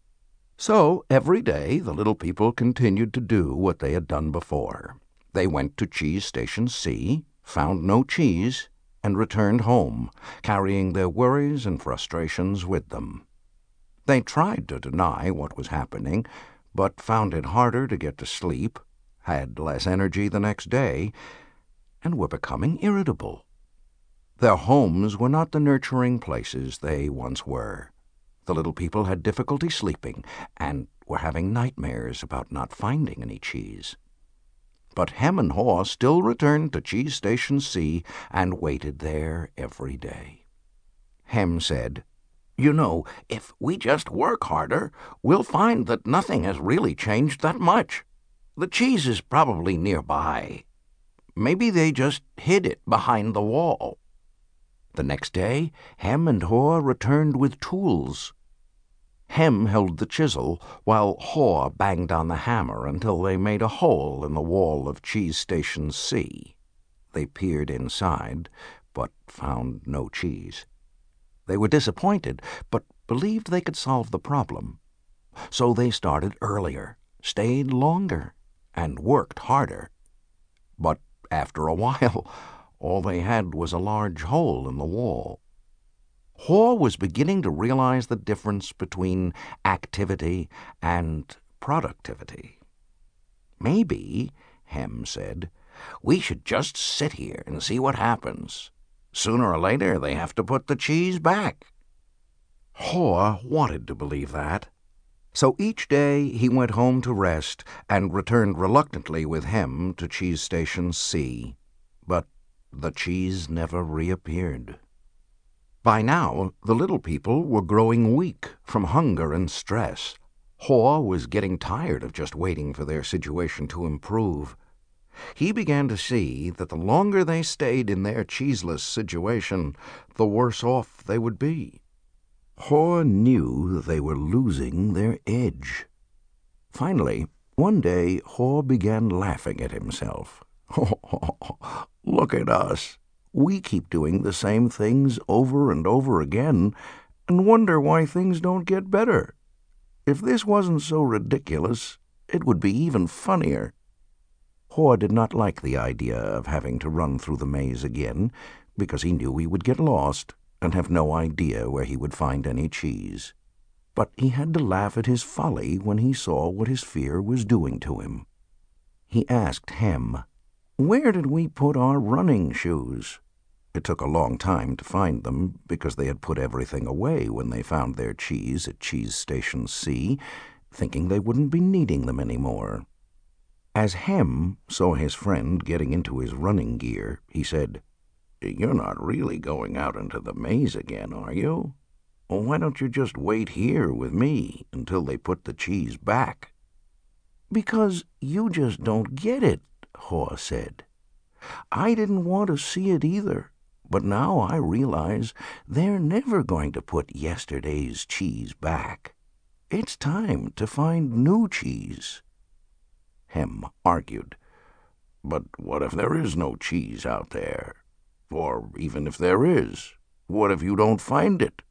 So every day the little people continued to do what they had done before. They went to Cheese Station C, found no cheese, and returned home, carrying their worries and frustrations with them. They tried to deny what was happening, but found it harder to get to sleep, had less energy the next day, and were becoming irritable. Their homes were not the nurturing places they once were. The little people had difficulty sleeping and were having nightmares about not finding any cheese. But Hem and Haw still returned to Cheese Station C and waited there every day. Hem said, "You know, if we just work harder, we'll find that nothing has really changed that much. The cheese is probably nearby. Maybe they just hid it behind the wall." The next day, Hem and Haw returned with tools. Hem held the chisel, while Haw banged on the hammer until they made a hole in the wall of Cheese Station C. They peered inside, but found no cheese. They were disappointed, but believed they could solve the problem. So they started earlier, stayed longer, and worked harder. But after a while, all they had was a large hole in the wall. Haw was beginning to realize the difference between activity and productivity. "Maybe," Hem said, "we should just sit here and see what happens. Sooner or later they have to put the cheese back." Haw wanted to believe that. So each day he went home to rest and returned reluctantly with Hem to Cheese Station C. But the cheese never reappeared. By now, the little people were growing weak from hunger and stress. Haw was getting tired of just waiting for their situation to improve. He began to see that the longer they stayed in their cheeseless situation, the worse off they would be. Haw knew they were losing their edge. Finally, one day, Haw began laughing at himself. "Look at us. We keep doing the same things over and over again and wonder why things don't get better. If this wasn't so ridiculous, it would be even funnier." Haw did not like the idea of having to run through the maze again, because he knew he would get lost and have no idea where he would find any cheese. But he had to laugh at his folly when he saw what his fear was doing to him. He asked Hem, "Where did we put our running shoes?" It took a long time to find them, because they had put everything away when they found their cheese at Cheese Station C, thinking they wouldn't be needing them any more. As Hem saw his friend getting into his running gear, he said, "You're not really going out into the maze again, are you? Why don't you just wait here with me until they put the cheese back?" "Because you just don't get it," Haw said. "I didn't want to see it either, but now I realize they're never going to put yesterday's cheese back. It's time to find new cheese." Hem argued, "But what if there is no cheese out there? Or even if there is, what if you don't find it?"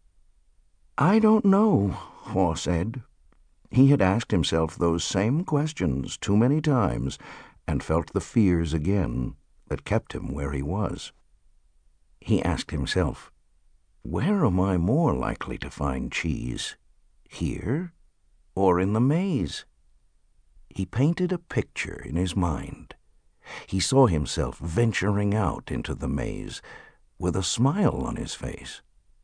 "I don't know," Haw said. He had asked himself those same questions too many times and felt the fears again that kept him where he was. He asked himself, "Where am I more likely to find cheese? Here or in the maze?" He painted a picture in his mind. He saw himself venturing out into the maze with a smile on his face.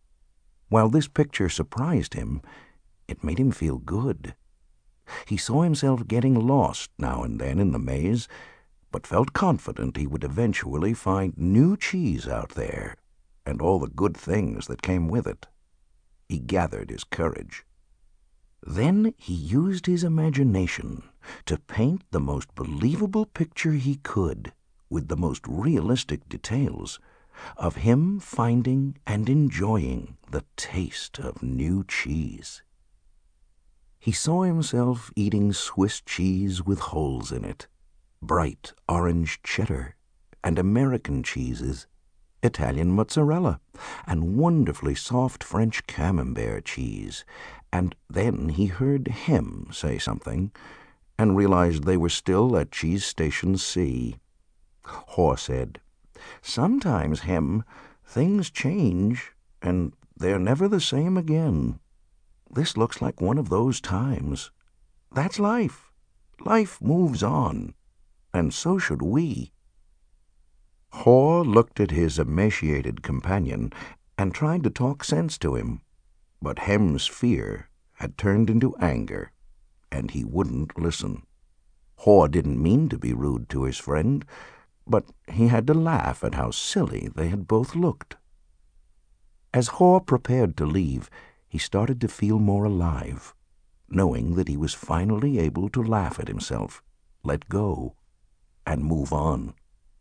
While this picture surprised him, it made him feel good. He saw himself getting lost now and then in the maze, but felt confident he would eventually find new cheese out there and all the good things that came with it. He gathered his courage. Then he used his imagination to paint the most believable picture he could, with the most realistic details, of him finding and enjoying the taste of new cheese. He saw himself eating Swiss cheese with holes in it, bright orange cheddar, and American cheeses, Italian mozzarella, and wonderfully soft French camembert cheese. And then he heard Hem say something, and realized they were still at Cheese Station C. Haw said, "Sometimes, Hem, things change, and they're never the same again. This looks like one of those times. That's life. Life moves on, and so should we." Haw looked at his emaciated companion and tried to talk sense to him, but Hem's fear had turned into anger, and he wouldn't listen. Haw didn't mean to be rude to his friend, but he had to laugh at how silly they had both looked. As Haw prepared to leave, he started to feel more alive, knowing that he was finally able to laugh at himself, let go, and move on.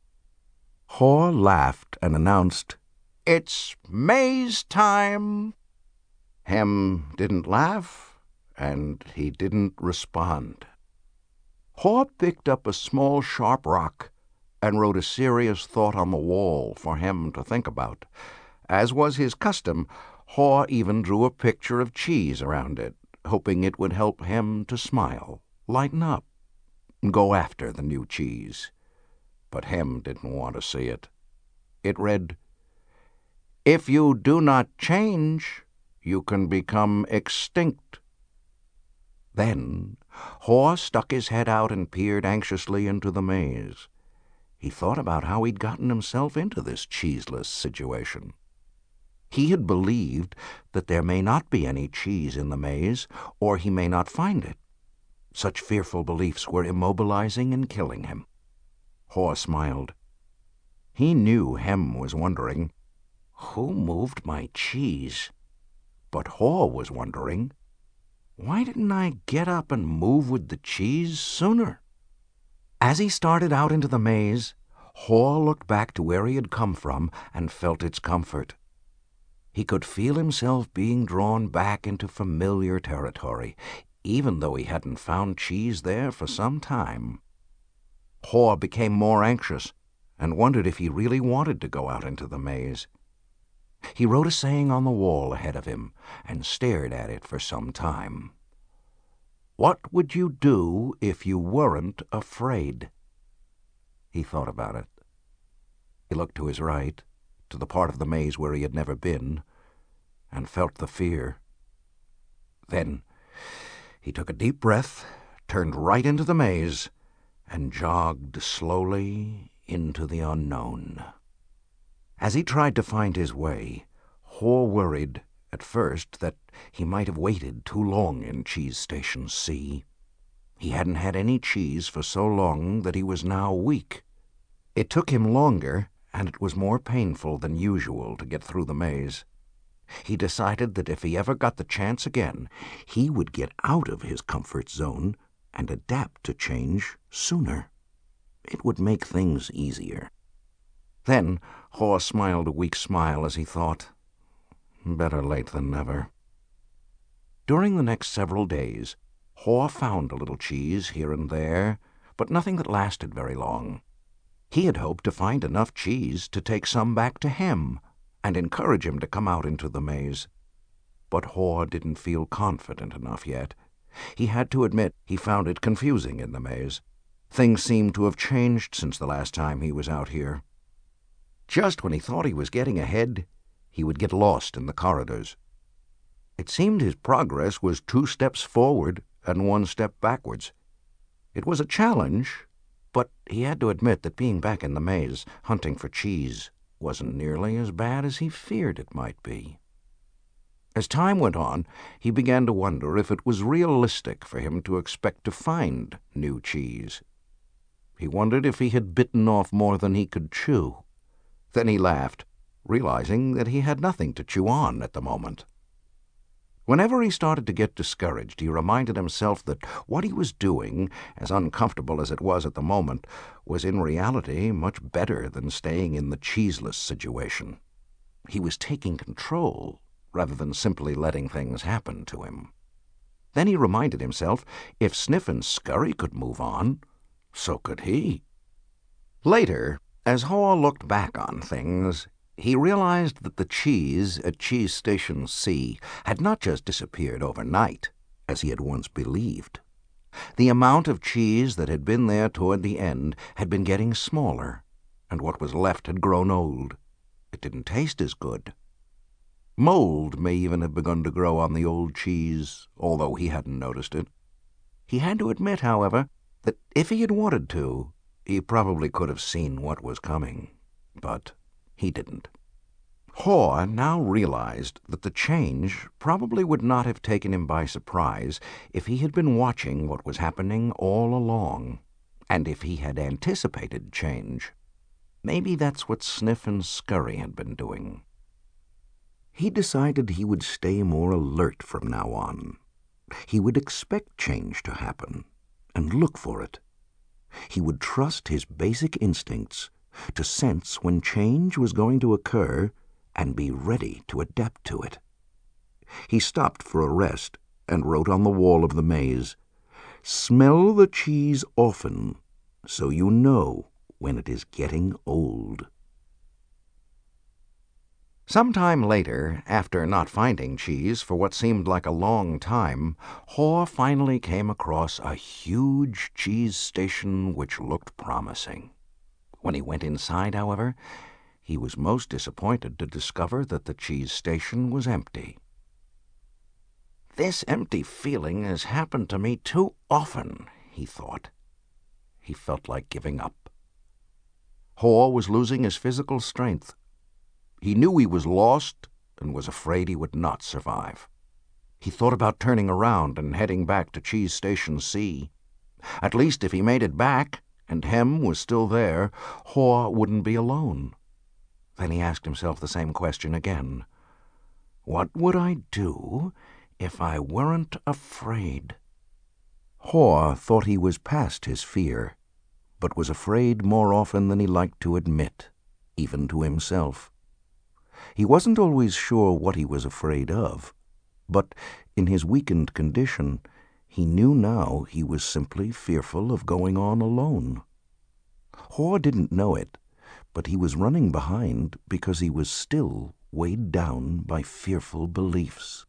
Haw laughed and announced, "It's maze time." Hem didn't laugh, and he didn't respond. Haw picked up a small sharp rock and wrote a serious thought on the wall for Hem to think about. As was his custom, Haw even drew a picture of cheese around it, hoping it would help Hem to smile, lighten up, and go after the new cheese. But Hem didn't want to see it. It read, "If you do not change, you can become extinct." Then Haw stuck his head out and peered anxiously into the maze. He thought about how he'd gotten himself into this cheeseless situation. He had believed that there may not be any cheese in the maze, or he may not find it. Such fearful beliefs were immobilizing and killing him. Haw smiled. He knew Hem was wondering, "Who moved my cheese?" But Haw was wondering, "Why didn't I get up and move with the cheese sooner?" As he started out into the maze, Haw looked back to where he had come from and felt its comfort. He could feel himself being drawn back into familiar territory, even though he hadn't found cheese there for some time. Haw became more anxious and wondered if he really wanted to go out into the maze. He wrote a saying on the wall ahead of him and stared at it for some time. "What would you do if you weren't afraid?" He thought about it. He looked to his right, to the part of the maze where he had never been, and felt the fear. Then he took a deep breath, turned right into the maze, and jogged slowly into the unknown. As he tried to find his way, Haw worried at first that he might have waited too long in Cheese Station C. He hadn't had any cheese for so long that he was now weak. It took him longer, and it was more painful than usual to get through the maze. He decided that if he ever got the chance again, he would get out of his comfort zone and adapt to change sooner. It would make things easier. Then Haw smiled a weak smile as he thought, better late than never. During the next several days, Haw found a little cheese here and there, but nothing that lasted very long. He had hoped to find enough cheese to take some back to Hem and encourage him to come out into the maze. But Haw didn't feel confident enough yet. He had to admit he found it confusing in the maze. Things seemed to have changed since the last time he was out here. Just when he thought he was getting ahead, he would get lost in the corridors. It seemed his progress was two steps forward and one step backwards. It was a challenge, but he had to admit that being back in the maze, hunting for cheese, wasn't nearly as bad as he feared it might be. As time went on, he began to wonder if it was realistic for him to expect to find new cheese. He wondered if he had bitten off more than he could chew. Then he laughed, realizing that he had nothing to chew on at the moment. Whenever he started to get discouraged, he reminded himself that what he was doing, as uncomfortable as it was at the moment, was in reality much better than staying in the cheeseless situation. He was taking control rather than simply letting things happen to him. Then he reminded himself if Sniff and Scurry could move on, so could he. Later, as Haw looked back on things, He realized that the cheese at Cheese Station C had not just disappeared overnight, as he had once believed. The amount of cheese that had been there toward the end had been getting smaller, and what was left had grown old. It didn't taste as good. Mold may even have begun to grow on the old cheese, although he hadn't noticed it. He had to admit, however, that if he had wanted to, he probably could have seen what was coming, but he didn't. Haw now realized that the change probably would not have taken him by surprise if he had been watching what was happening all along, and if he had anticipated change. Maybe that's what Sniff and Scurry had been doing. He decided he would stay more alert from now on. He would expect change to happen and look for it. He would trust his basic instincts to sense when change was going to occur and be ready to adapt to it. He stopped for a rest and wrote on the wall of the maze, "Smell the cheese often, so you know when it is getting old." Sometime later, after not finding cheese for what seemed like a long time, Haw finally came across a huge cheese station which looked promising. When he went inside, however, he was most disappointed to discover that the cheese station was empty. "This empty feeling has happened to me too often," he thought. He felt like giving up. Haw was losing his physical strength. He knew he was lost and was afraid he would not survive. He thought about turning around and heading back to Cheese Station C. At least if he made it back, and Hem was still there, Haw wouldn't be alone. Then he asked himself the same question again. What would I do if I weren't afraid? Haw thought he was past his fear, but was afraid more often than he liked to admit, even to himself. He wasn't always sure what he was afraid of, but in his weakened condition, he knew now he was simply fearful of going on alone. Haw didn't know it, but he was running behind because he was still weighed down by fearful beliefs.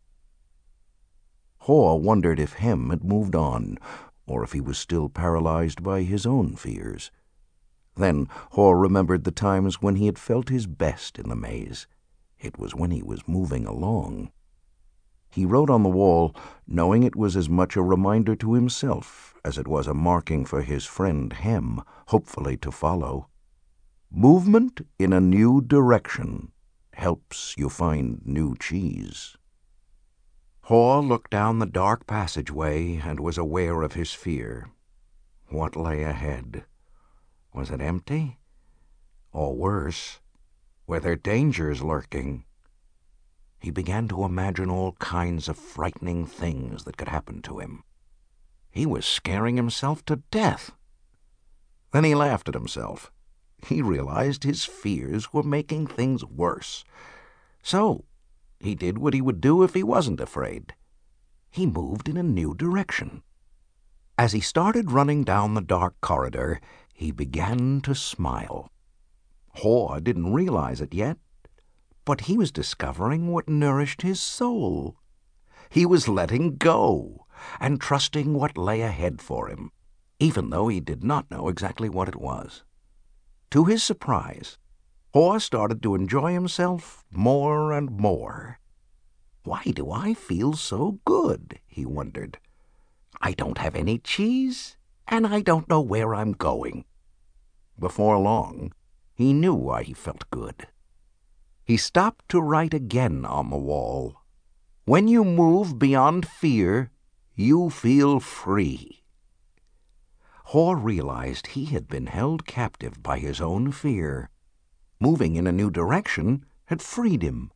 Haw wondered if Hem had moved on, or if he was still paralyzed by his own fears. Then Haw remembered the times when he had felt his best in the maze. It was when he was moving along. He wrote on the wall, knowing it was as much a reminder to himself as it was a marking for his friend Hem, hopefully to follow. Movement in a new direction helps you find new cheese. Haw looked down the dark passageway and was aware of his fear. What lay ahead? Was it empty? Or worse, were there dangers lurking? He began to imagine all kinds of frightening things that could happen to him. He was scaring himself to death. Then he laughed at himself. He realized his fears were making things worse. So he did what he would do if he wasn't afraid. He moved in a new direction. As he started running down the dark corridor, he began to smile. Haw didn't realize it yet, but he was discovering what nourished his soul. He was letting go and trusting what lay ahead for him, even though he did not know exactly what it was. To his surprise, Haw started to enjoy himself more and more. Why do I feel so good? He wondered. I don't have any cheese, and I don't know where I'm going. Before long, he knew why he felt good. He stopped to write again on the wall. When you move beyond fear, you feel free. Haw realized he had been held captive by his own fear. Moving in a new direction had freed him.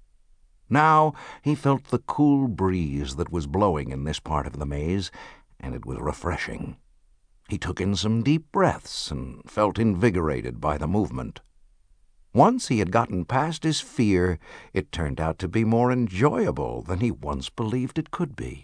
Now he felt the cool breeze that was blowing in this part of the maze, and it was refreshing. He took in some deep breaths and felt invigorated by the movement. Once he had gotten past his fear, it turned out to be more enjoyable than he once believed it could be.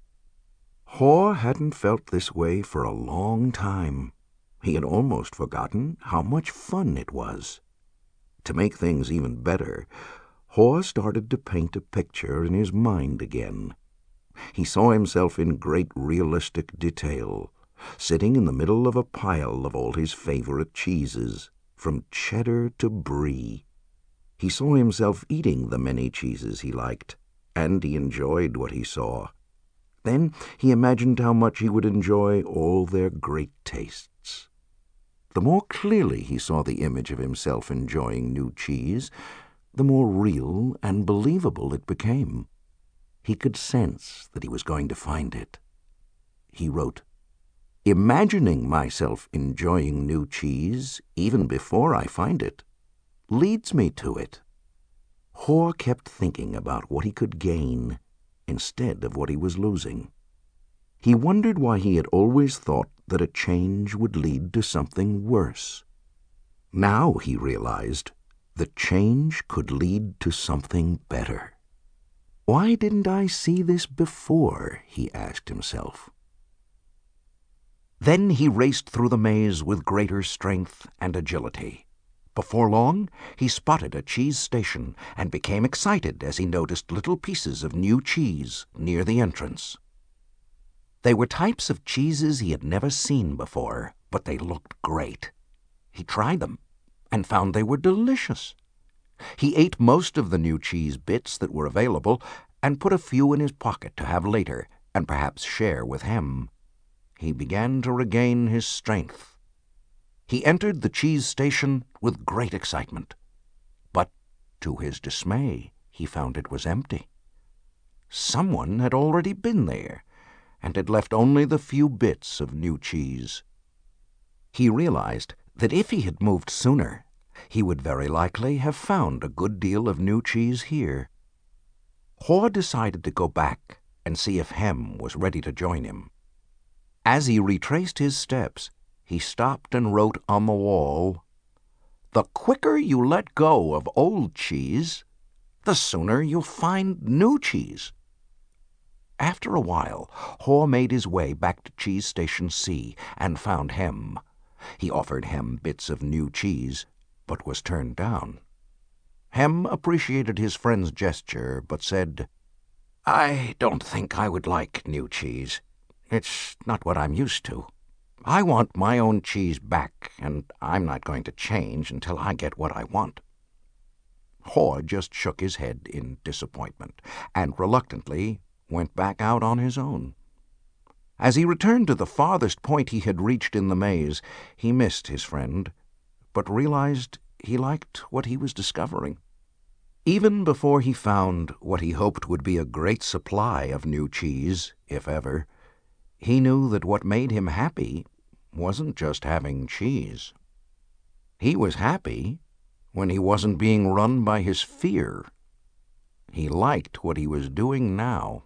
Haw hadn't felt this way for a long time. He had almost forgotten how much fun it was. To make things even better, Haw started to paint a picture in his mind again. He saw himself in great realistic detail, sitting in the middle of a pile of all his favorite cheeses, from cheddar to brie. He saw himself eating the many cheeses he liked, and he enjoyed what he saw. Then he imagined how much he would enjoy all their great tastes. The more clearly he saw the image of himself enjoying new cheese, the more real and believable it became. He could sense that he was going to find it. He wrote, "Imagining myself enjoying new cheese, even before I find it, leads me to it." Haw kept thinking about what he could gain instead of what he was losing. He wondered why he had always thought that a change would lead to something worse. Now he realized that change could lead to something better. Why didn't I see this before? He asked himself. Then he raced through the maze with greater strength and agility. Before long, he spotted a cheese station and became excited as he noticed little pieces of new cheese near the entrance. They were types of cheeses he had never seen before, but they looked great. He tried them and found they were delicious. He ate most of the new cheese bits that were available and put a few in his pocket to have later and perhaps share with Hem. He began to regain his strength. He entered the cheese station with great excitement, but to his dismay he found it was empty. Someone had already been there and had left only the few bits of new cheese. He realized that if he had moved sooner, he would very likely have found a good deal of new cheese here. Haw decided to go back and see if Hem was ready to join him. As he retraced his steps, he stopped and wrote on the wall, "The quicker you let go of old cheese, the sooner you'll find new cheese." After a while, Haw made his way back to Cheese Station C and found Hem. He offered Hem bits of new cheese, but was turned down. Hem appreciated his friend's gesture, but said, "I don't think I would like new cheese. It's not what I'm used to. I want my own cheese back, and I'm not going to change until I get what I want." Haw just shook his head in disappointment, and reluctantly went back out on his own. As he returned to the farthest point he had reached in the maze, he missed his friend, but realized he liked what he was discovering. Even before he found what he hoped would be a great supply of new cheese, if ever, he knew that what made him happy wasn't just having cheese. He was happy when he wasn't being run by his fear. He liked what he was doing now.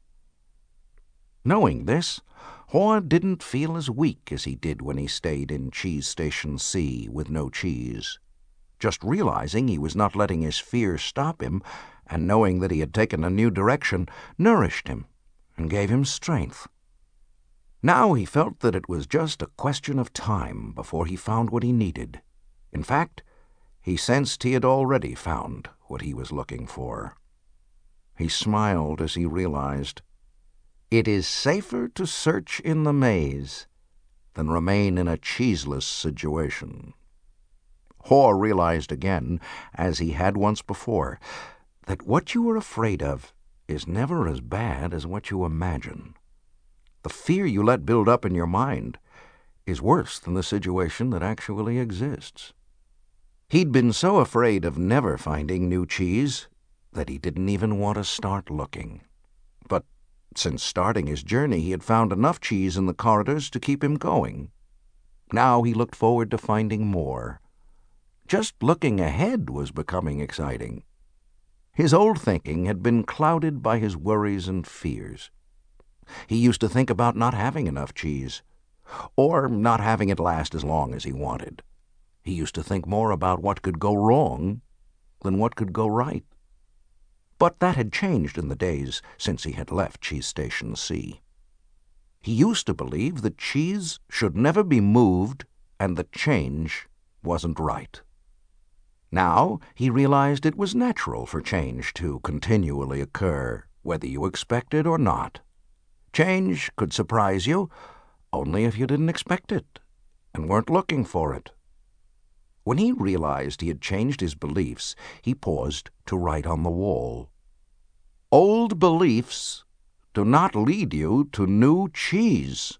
Knowing this, Haw didn't feel as weak as he did when he stayed in Cheese Station C with no cheese. Just realizing he was not letting his fear stop him, and knowing that he had taken a new direction, nourished him and gave him strength. Now he felt that it was just a question of time before he found what he needed. In fact, he sensed he had already found what he was looking for. He smiled as he realized, "It is safer to search in the maze than remain in a cheeseless situation." Haw realized again, as he had once before, that what you are afraid of is never as bad as what you imagine. The fear you let build up in your mind is worse than the situation that actually exists. He'd been so afraid of never finding new cheese that he didn't even want to start looking. But since starting his journey, he had found enough cheese in the corridors to keep him going. Now he looked forward to finding more. Just looking ahead was becoming exciting. His old thinking had been clouded by his worries and fears. He used to think about not having enough cheese, or not having it last as long as he wanted. He used to think more about what could go wrong than what could go right. But that had changed in the days since he had left Cheese Station C. He used to believe that cheese should never be moved and that change wasn't right. Now he realized it was natural for change to continually occur, whether you expect it or not. Change could surprise you only if you didn't expect it and weren't looking for it. When he realized he had changed his beliefs, he paused to write on the wall, "Old beliefs do not lead you to new cheese."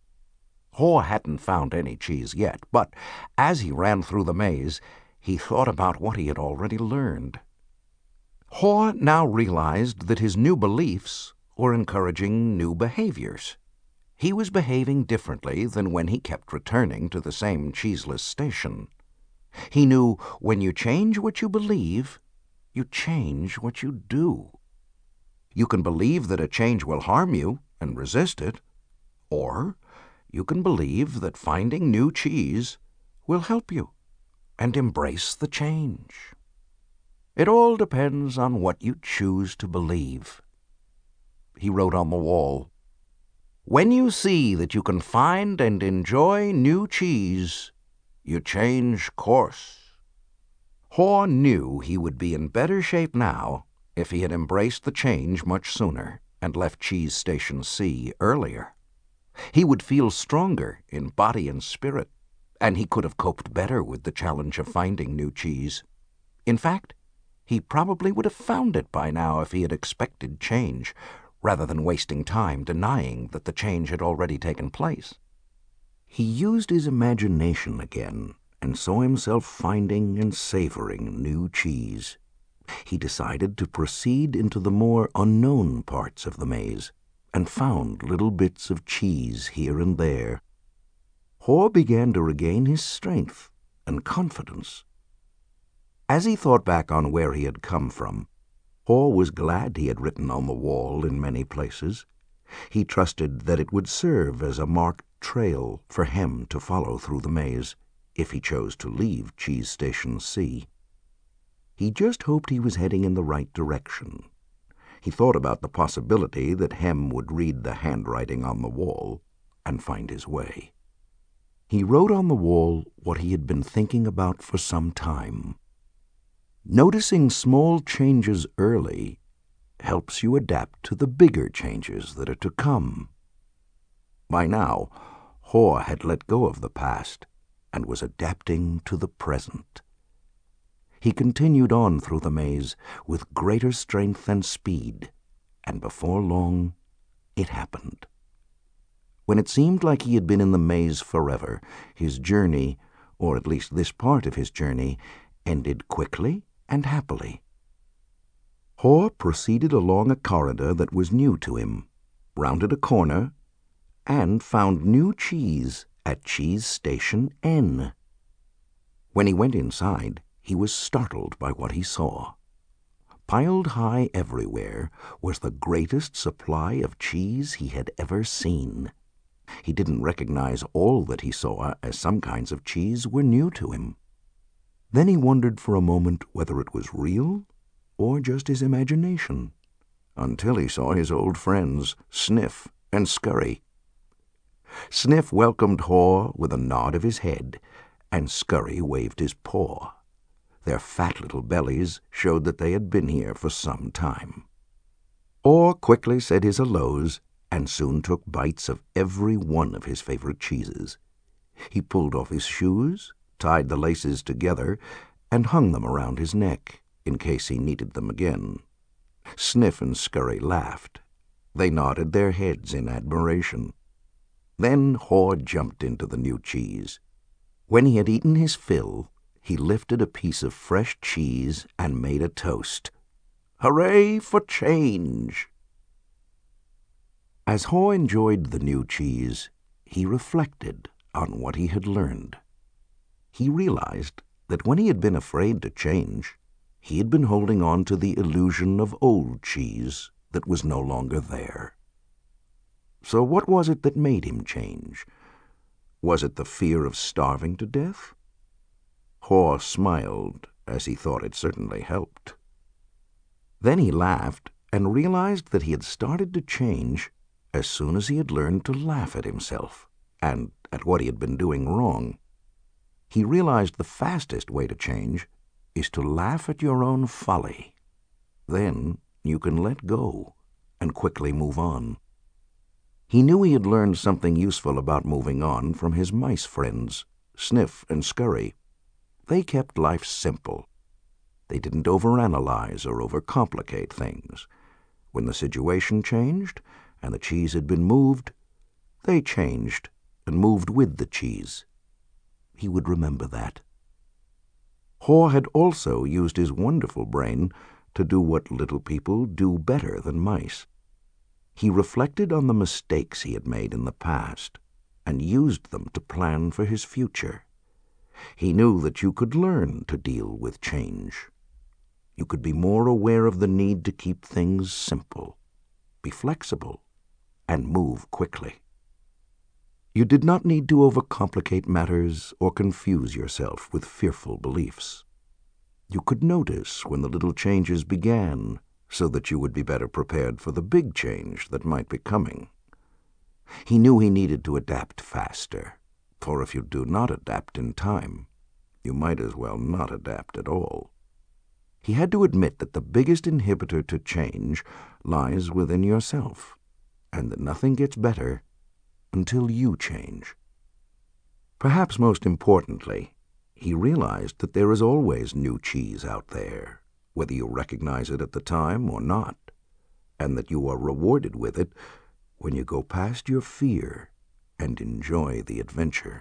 Haw hadn't found any cheese yet, but as he ran through the maze, he thought about what he had already learned. Haw now realized that his new beliefs were encouraging new behaviors. He was behaving differently than when he kept returning to the same cheeseless station. He knew when you change what you believe, you change what you do. You can believe that a change will harm you and resist it, or you can believe that finding new cheese will help you and embrace the change. It all depends on what you choose to believe. He wrote on the wall, "When you see that you can find and enjoy new cheese, you change course." Haw knew he would be in better shape now if he had embraced the change much sooner and left Cheese Station C earlier. He would feel stronger in body and spirit, and he could have coped better with the challenge of finding new cheese. In fact, he probably would have found it by now if he had expected change, rather than wasting time denying that the change had already taken place. He used his imagination again and saw himself finding and savoring new cheese. He decided to proceed into the more unknown parts of the maze and found little bits of cheese here and there. Haw began to regain his strength and confidence. As he thought back on where he had come from, Haw was glad he had written on the wall in many places. He trusted that it would serve as a marked trail for him to follow through the maze if he chose to leave Cheese Station C. He just hoped he was heading in the right direction. He thought about the possibility that Hem would read the handwriting on the wall and find his way. He wrote on the wall what he had been thinking about for some time. Noticing small changes early helps you adapt to the bigger changes that are to come. By now, Haw had let go of the past and was adapting to the present. He continued on through the maze with greater strength and speed, and before long it happened. When it seemed like he had been in the maze forever, his journey, or at least this part of his journey, ended quickly and happily. Haw proceeded along a corridor that was new to him, rounded a corner, and found new cheese at Cheese Station N. When he went inside, he was startled by what he saw. Piled high everywhere was the greatest supply of cheese he had ever seen. He didn't recognize all that he saw, as some kinds of cheese were new to him. Then he wondered for a moment whether it was real or just his imagination, until he saw his old friends, Sniff and Scurry. Sniff welcomed Haw with a nod of his head, and Scurry waved his paw. Their fat little bellies showed that they had been here for some time. Haw quickly said his hellos and soon took bites of every one of his favorite cheeses. He pulled off his shoes, tied the laces together, and hung them around his neck in case he needed them again. Sniff and Scurry laughed. They nodded their heads in admiration. Then Haw jumped into the new cheese. When he had eaten his fill, he lifted a piece of fresh cheese and made a toast. Hooray for change! As Haw enjoyed the new cheese, he reflected on what he had learned. He realized that when he had been afraid to change, he had been holding on to the illusion of old cheese that was no longer there. So what was it that made him change? Was it the fear of starving to death? Haw smiled, as he thought it certainly helped. Then he laughed and realized that he had started to change as soon as he had learned to laugh at himself and at what he had been doing wrong. He realized the fastest way to change is to laugh at your own folly. Then you can let go and quickly move on. He knew he had learned something useful about moving on from his mice friends, Sniff and Scurry. They kept life simple. They didn't overanalyze or overcomplicate things. When the situation changed and the cheese had been moved, they changed and moved with the cheese. He would remember that. Haw had also used his wonderful brain to do what little people do better than mice. He reflected on the mistakes he had made in the past and used them to plan for his future. He knew that you could learn to deal with change. You could be more aware of the need to keep things simple, be flexible, and move quickly. You did not need to overcomplicate matters or confuse yourself with fearful beliefs. You could notice when the little changes began so that you would be better prepared for the big change that might be coming. He knew he needed to adapt faster, for if you do not adapt in time, you might as well not adapt at all. He had to admit that the biggest inhibitor to change lies within yourself, and that nothing gets better until you change. Perhaps most importantly, he realized that there is always new cheese out there, whether you recognize it at the time or not, and that you are rewarded with it when you go past your fear and enjoy the adventure.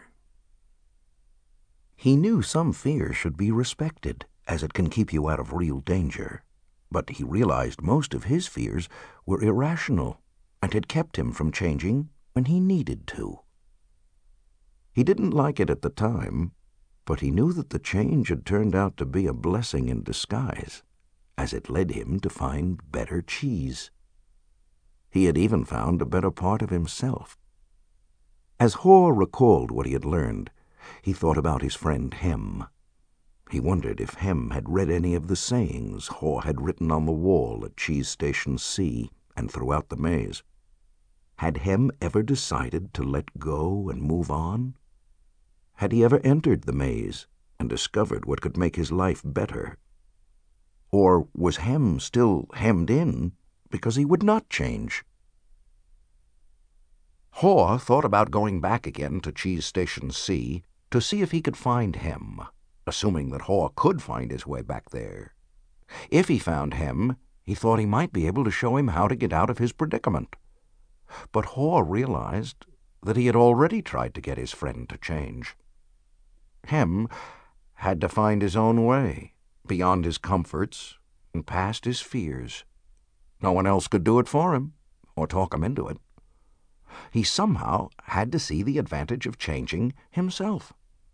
He knew some fear should be respected, as it can keep you out of real danger, but he realized most of his fears were irrational and had kept him from changing when he needed to. He didn't like it at the time, but he knew that the change had turned out to be a blessing in disguise, as it led him to find better cheese. He had even found a better part of himself. As Haw recalled what he had learned, he thought about his friend Hem. He wondered if Hem had read any of the sayings Haw had written on the wall at Cheese Station C and throughout the maze. Had Hem ever decided to let go and move on? Had he ever entered the maze and discovered what could make his life better? Or was Hem still hemmed in because he would not change? Haw thought about going back again to Cheese Station C to see if he could find Hem, assuming that Haw could find his way back there. If he found Hem, he thought he might be able to show him how to get out of his predicament. But Haw realized that he had already tried to get his friend to change. Hem had to find his own way, beyond his comforts and past his fears. No one else could do it for him, or talk him into it. He somehow had to see the advantage of changing himself.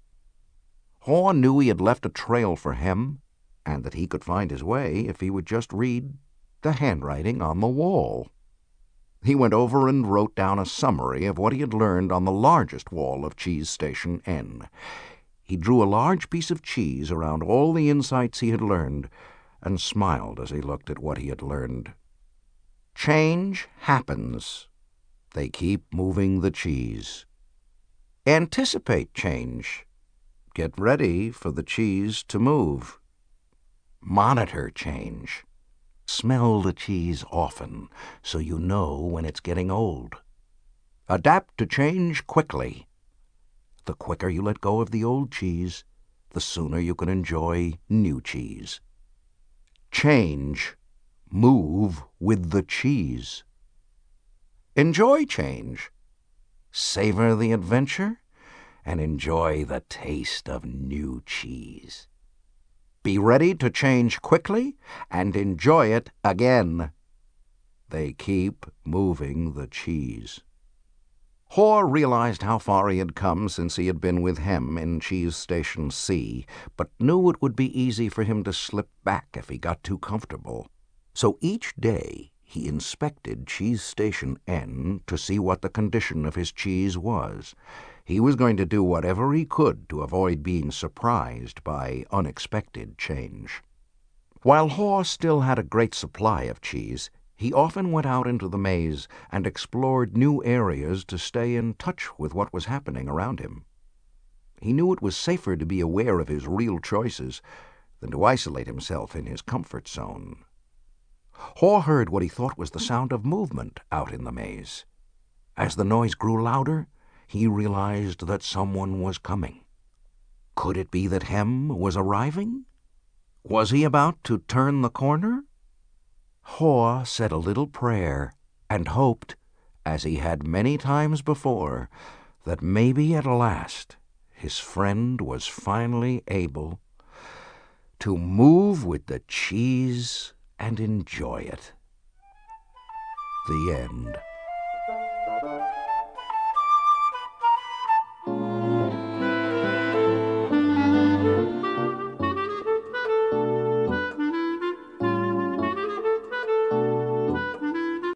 Haw knew he had left a trail for Hem, and that he could find his way if he would just read the handwriting on the wall. He went over and wrote down a summary of what he had learned on the largest wall of Cheese Station N. He drew a large piece of cheese around all the insights he had learned and smiled as he looked at what he had learned. Change happens. They keep moving the cheese. Anticipate change. Get ready for the cheese to move. Monitor change. Smell the cheese often so you know when it's getting old. Adapt to change quickly. The quicker you let go of the old cheese, the sooner you can enjoy new cheese. Change. Move with the cheese. Enjoy change. Savor the adventure and enjoy the taste of new cheese. Be ready to change quickly and enjoy it again. They keep moving the cheese. Haw realized how far he had come since he had been with Hem in Cheese Station C, but knew it would be easy for him to slip back if he got too comfortable. So each day he inspected Cheese Station N to see what the condition of his cheese was. He was going to do whatever he could to avoid being surprised by unexpected change. While Haw still had a great supply of cheese, he often went out into the maze and explored new areas to stay in touch with what was happening around him. He knew it was safer to be aware of his real choices than to isolate himself in his comfort zone. Haw heard what he thought was the sound of movement out in the maze. As the noise grew louder, he realized that someone was coming. Could it be that Hem was arriving? Was he about to turn the corner? Haw said a little prayer and hoped, as he had many times before, that maybe at last his friend was finally able to move with the cheese and enjoy it. The end.